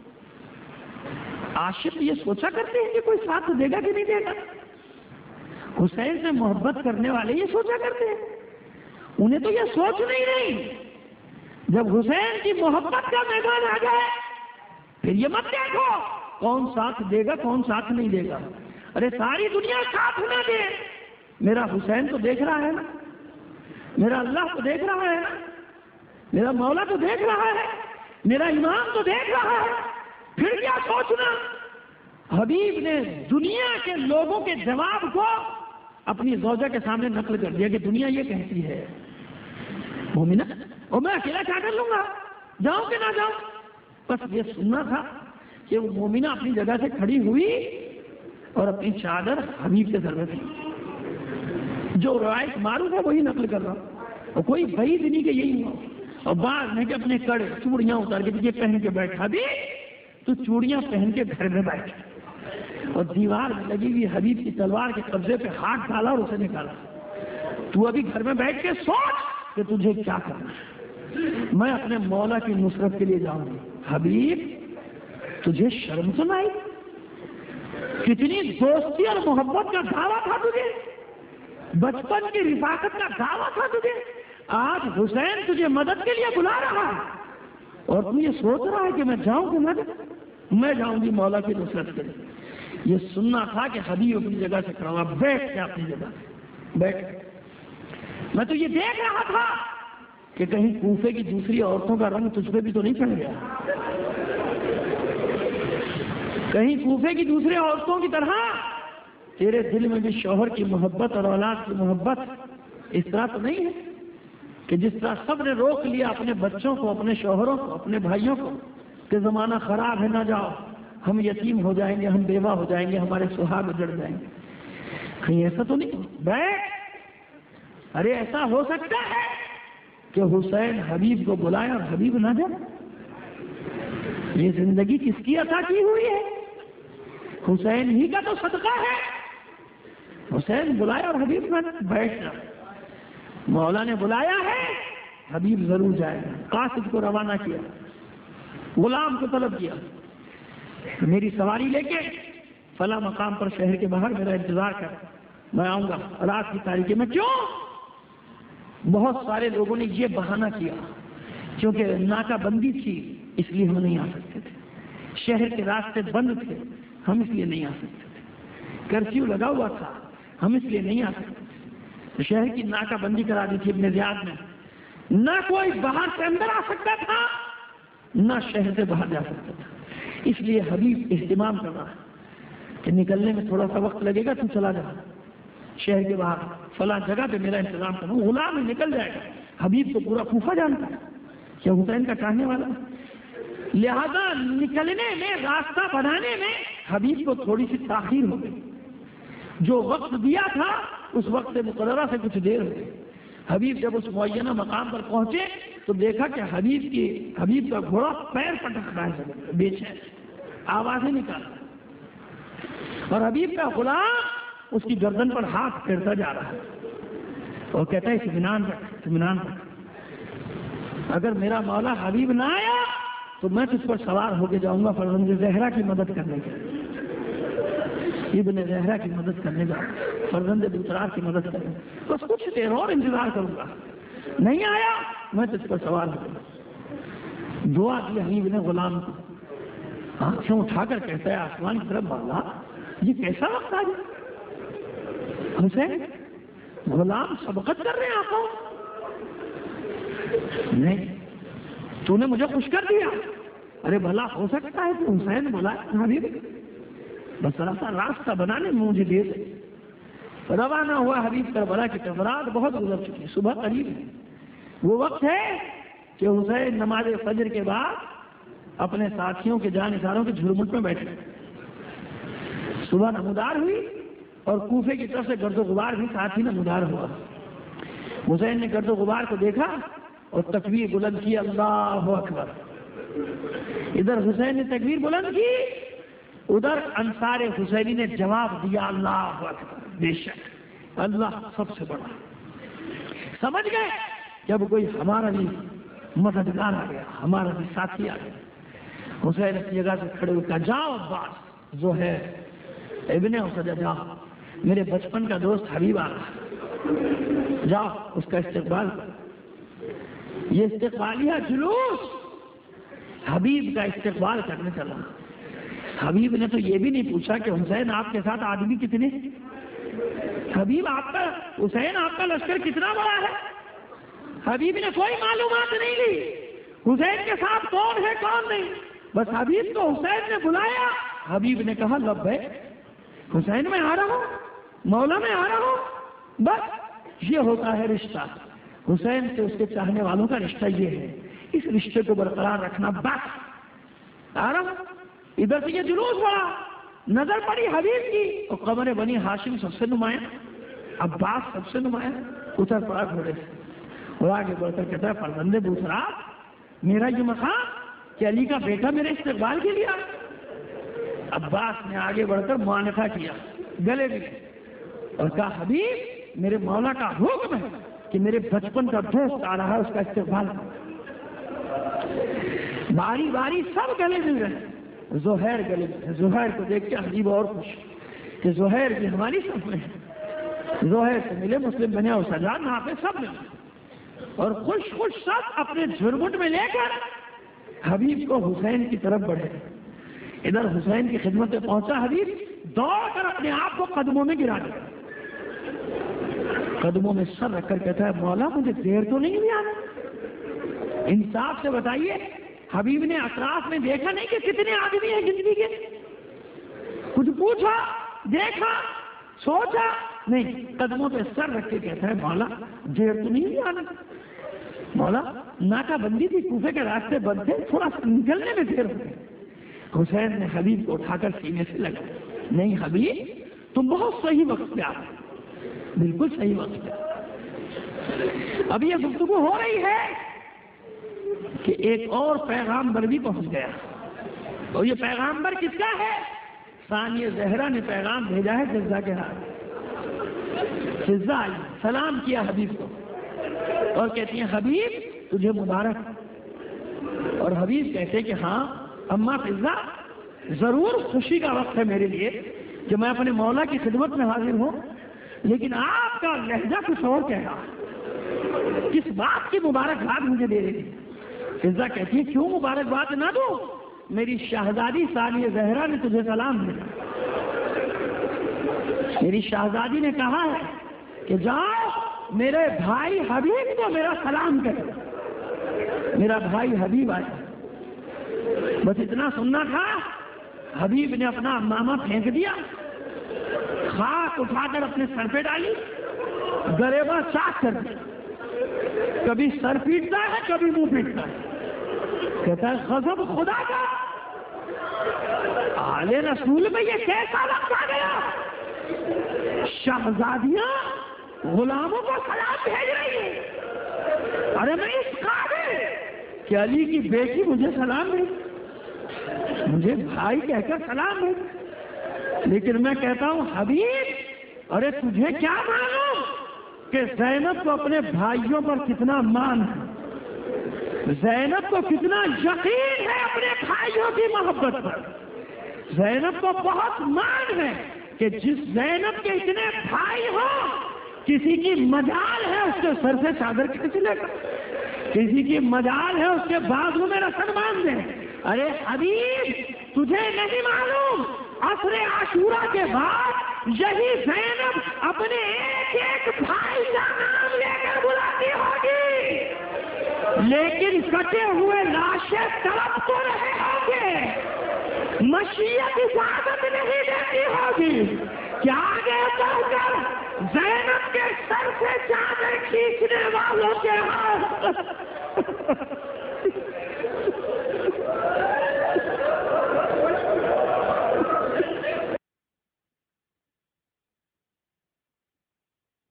عاشق یہ سوچا کرتے ہیں کہ کوئی ساتھ دے گا کہ نہیں دے گا۔ حسین سے محبت کرنے والے یہ سوچا کرتے ہیں، انہیں تو یہ سوچ نہیں نہیں جب حسین کی محبت کا میدان آ جائے پھر یہ مت دیکھو کون ساتھ دے گا کون ساتھ نہیں دے گا۔ ارے ساری دنیا ساتھ نہ دے، میرا حسین تو دیکھ رہا ہے نا، میرا اللہ تو دیکھ رہا ہے نا، میرا مولا تو دیکھ رہا ہے، میرا امام تو دیکھ رہا ہے، پھر کیا سوچنا۔ حبیب نے دنیا کے لوگوں کے جواب کو اپنی زوجہ کے سامنے نقل کر دیا کہ دنیا یہ کہتی ہے مومنہ، اور میں اکیلا کیا کر لوں گا، جاؤں کہ نہ جاؤں۔ بس یہ سننا تھا کہ وہ مومنہ اپنی جگہ سے کھڑی ہوئی اور اپنی چادر حبیب کے سر میں تھی۔ جو روایت معروف ہے وہی نقل کر رہا ہوں، اور کوئی بعید نہیں کہ یہی ہوا۔ اور بعد میں کہ اپنے کڑے چوڑیاں اتار کے یہ پہن کے بیٹھا بھی تو چوڑیاں پہن کے گھر میں بیٹھا، اور دیوار میں لگی ہوئی حبیب کی تلوار کے قبضے پہ ہاتھ ڈالا اور اسے نکالا۔ تو ابھی گھر میں بیٹھ کے سوچ کہ تجھے کیا کرنا ہے، میں اپنے مولا کی نصرت کے لیے جاؤں گی۔ حبیب تجھے شرم تو نہیں؟ کتنی دوستی اور محبت کا دعویٰ تھا تجھے، بچپن کی رفاقت کا دعویٰ تھا تجھے، آج حسین تجھے مدد کے لیے بلا رہا ہے اور تم یہ سوچ رہا ہے کہ میں جاؤں کہ نہ جاؤں؟ میں جاؤں گی مولا کی نصرت کے لیے۔ یہ سننا تھا کہ حبیب اپنی جگہ سے کھڑا ہوا، بیٹھ کے اپنی جگہ بیٹھ۔ میں تو یہ دیکھ رہا تھا کہ کہیں کوفے کی دوسری عورتوں کا رنگ تجھ پہ بھی تو نہیں چڑھ گیا، کہیں کوفے کی دوسری عورتوں کی طرح تیرے دل میں بھی شوہر کی محبت اور اولاد کی محبت اس طرح تو نہیں ہے کہ جس طرح سب نے روک لیا اپنے بچوں کو، اپنے شوہروں کو، اپنے بھائیوں کو کہ زمانہ خراب ہے نہ جاؤ، ہم یتیم ہو جائیں گے، ہم بیوہ ہو جائیں گے، ہمارے سہاگ اجڑ جائیں گے۔ کہیں ایسا تو نہیں بیٹھ، ارے ایسا ہو سکتا ہے کہ حسین حبیب کو بلائے اور حبیب نہ جائے؟ یہ زندگی کس کی عطا کی ہوئی ہے؟ حسین ہی کا تو صدقہ ہے۔ حسین بلائے اور حبیب نہ بیٹھ جائے، مولا نے بلایا ہے، حبیب ضرور جائے گا۔ قاصد کو روانہ کیا، غلام کو طلب کیا، میری سواری لے کے فلاں مقام پر شہر کے باہر میرا انتظار کر، میں آؤں گا رات کی تاریکی میں۔ کیوں؟ بہت سارے لوگوں نے یہ بہانہ کیا کیونکہ ناکہ بندی تھی اس لیے ہم نہیں آ سکتے تھے، شہر کے راستے بند تھے ہم اس لیے نہیں آ سکتے تھے، کرفیو لگا ہوا تھا ہم اس لیے نہیں آ سکتے تھے، شہر کی ناکہ بندی کرا دی تھی ابن زیاد میں، نہ کوئی باہر سے اندر آ سکتا تھا نہ شہر سے باہر جا سکتا تھا۔ اس لیے حبیب اہتمام کر رہا ہے کہ نکلنے میں تھوڑا سا وقت لگے گا، تو چلا جا شہر کے باہر فلاں جگہ پہ میرا انتظام کروں۔ غلام نکل جائے گا، حبیب کو پورا کوفہ جانتا ہے کیا حسین کا چاہنے والا، لہذا نکلنے میں، راستہ بنانے میں حبیب کو تھوڑی سی تاخیر ہو گئی، جو وقت دیا تھا اس وقت مقررہ سے کچھ دیر ہو گئی۔ حبیب جب اس معینہ مقام پر پہنچے تو دیکھا کہ حبیب کی حبیب کا گھوڑا پیر پٹک رہا ہے، بے چین آوازیں نکال رہا ہے۔ اور حبیب کا غلام اس کی گردن پر ہاتھ پھیرتا جا رہا ہے اور کہتا ہے اطمینان رکھ اطمینان رکھ، اگر میرا مولا حبیب نہ آیا تو میں تجھ پر سوار ہو کے جاؤں گا فرزند زہرا کی مدد کرنے کے، ابن زہرا کی مدد کرنے جاؤں گا، فرزند بوترار کی مدد کرنے، بس کچھ دیر اور انتظار کروں گا، نہیں آیا میں تجھ پر سوار ہوں گا۔ دعا کی حبیب نے غلام کو، آنکھیں اٹھا کر کہتا ہے آسمان کی طرف، مولا یہ کیسا وقت آ گیا؟ حسین غلام سبقت کر رہے ہیں آقا، نہیں تو نے مجھے خوش کر دیا، ارے بھلا ہو سکتا ہے کہ حسین بولا حبیب بس ذرا سا راستہ بنانے میں مجھے دے دے۔ روانہ ہوا حبیب کربلا کی طرف، رات بہت گزر چکی، صبح قریب ہے، وہ وقت ہے کہ حسین نماز فجر کے بعد اپنے ساتھیوں کے جانثاروں کے جھرمٹ میں بیٹھے، صبح نمودار ہوئی اور کوفے کی طرف سے گرد و غبار بھی ساتھ ہی نمودار ہوا۔ حسین نے گرد و غبار کو دیکھا اور تکبیر بلند کی، اللہ اکبر۔ ادھر حسین نے تکبیر بلند کی، ادھر انصار حسینی نے جواب دیا، اللہ اکبر، بے شک اللہ سب سے بڑا۔ سمجھ گئے جب کوئی ہمارا بھی مددگار آ گیا، ہمارا بھی ساتھی آ گیا۔ حسین اپنی جگہ سے کھڑے ہوئے کہا، جاؤ عباس، جو ہے ابن اسد، جاؤ، میرے بچپن کا دوست حبیب آ رہا، جاؤ اس کا استقبال کرو۔ یہ استقبالیہ جلوس حبیب کا استقبال کرنے چلا۔ حبیب نے تو یہ بھی نہیں پوچھا کہ حسین آپ کے ساتھ آدمی کتنے، حبیب آپ کا حسین آپ کا لشکر کتنا بڑا ہے، حبیب نے کوئی معلومات نہیں لی حسین کے ساتھ کون ہے کون نہیں، بس حبیب کو حسین نے بلایا، حبیب نے کہا لبیک، حسین میں آ رہا ہوں، مولا میں آ رہا ہوں۔ بس یہ ہوتا ہے رشتہ، حسین سے اس کے چاہنے والوں کا رشتہ یہ ہے، اس رشتے کو برقرار رکھنا۔ بس آ رہا ہوں، ادھر سے یہ جلوس بڑا، نظر پڑی حبیب کی، اور قمر بنی ہاشم سب سے نمایاں، عباس سب سے نمایاں، اتر پڑا گھوڑے سے اور آگے بڑھ کر کہتا ہے فرزند بوسرات، میرا یہ مقام کہ علی کا بیٹا میرے استقبال کے لیے۔ عباس نے آگے بڑھ کر معانقہ کیا، گلے بھی اور کہا حبیب میرے مولا کا حکم ہے کہ میرے بچپن کا دوست آ رہا ہے، اس کا استقبال کرو۔ باری باری سب گلے مل رہے ہیں، زہیر گلے میں، زہیر کو دیکھ کے حبیب اور خوش کہ زہیر بھی ہماری صف میں ہے، زہیر سے ملے، مسلم بنے اور سجاد وہاں پہ سب ملے اور خوش خوش سب اپنے جھرمٹ میں لے کر حبیب کو حسین کی طرف بڑھے۔ ادھر حسین کی خدمت میں پہنچا حبیب، دوڑ کر اپنے آپ کو قدموں میں گرا دیا، قدموں میں سر رکھ کر کہتا ہے مولا مجھے دیر تو نہیں ہوئی آنا، انصاف سے بتائیے۔ حبیب نے اطراف میں دیکھا نہیں کہ کتنے آدمی ہیں زندگی کے، کچھ پوچھا، دیکھا، سوچا نہیں، قدموں پہ سر رکھ کے کہتا ہے مولا دیر تو نہیں ہوئی آنا، مولا ناکہ بندی تھی، کوفے کے راستے بند تھے، تھوڑا نکلنے میں دیر ہو گئی۔ حسین نے حبیب کو اٹھا کر سینے سے لگا، نہیں حبیب تم بہت صحیح وقت پہ آ رہے، بالکل صحیح وقت پہ۔ اب یہ گفتگو ہو رہی ہے کہ ایک اور پیغامبر بھی پہنچ گیا، اور یہ پیغامبر کس کا ہے؟ ثانیہ زہرا نے پیغام بھیجا ہے فضہ کے ہاتھ۔ فضہ آئی، سلام کیا حبیب کو اور کہتی ہیں حبیب تجھے مبارک، اور حبیب کہتے کہ ہاں اما فضہ ضرور خوشی کا وقت ہے میرے لیے کہ میں اپنے مولا کی خدمت میں حاضر ہوں، لیکن آپ کا لہجہ کچھ اور کہہ رہا، کس بات کی مبارکباد مجھے دے رہی؟ فضہ کہتی ہے کیوں مبارکباد نہ دوں، میری شہزادی ثانیہ زہرا نے تجھے سلام دیا، میری شہزادی نے کہا ہے کہ جاؤ میرے بھائی حبیب کو میرا سلام کرو، میرا بھائی حبیب آیا۔ بس اتنا سننا تھا، حبیب نے اپنا امامہ پھینک دیا، خاک اٹھا کر اپنے سر پہ ڈالی، گریباں چاک کر دیا، کبھی سر پیٹتا ہے کبھی منہ پیٹتا ہے، کہتا ہے غضب خدا کا، آل رسول میں یہ کیسا وقت آ گیا، شہزادیاں غلاموں کو سلام بھیج رہی ہیں، ارے میں اس قابل کہ علی کی بیٹی مجھے سلام دے، مجھے بھائی کہہ کر سلام دے، لیکن میں کہتا ہوں حبیب، ارے تجھے کیا معلوم کہ زینب کو اپنے بھائیوں پر کتنا مان ہے، زینب کو کتنا یقین ہے اپنے بھائیوں کی محبت پر، زینب کو بہت مان ہے کہ جس زینب کے اتنے بھائی ہوں، کسی کی مجال ہے اس کے سر سے چادر کھینچ لے گا، کسی کی مجال ہے اس کے بازو میں رسن باندھ دے۔ ارے حبیب تجھے نہیں معلوم عصر عاشورہ کے بعد یہی زینب اپنے ایک ایک بھائی کا نام لے کر بلاتی ہوگی، لیکن کٹے ہوئے لاشیں تڑپ تو رہے ہوں گے، مشیت اجازت نہیں دیتی ہوگی کہ آگے بڑھ کر زینب کے سر سے چادر کھینچنے والوں کے ہاتھ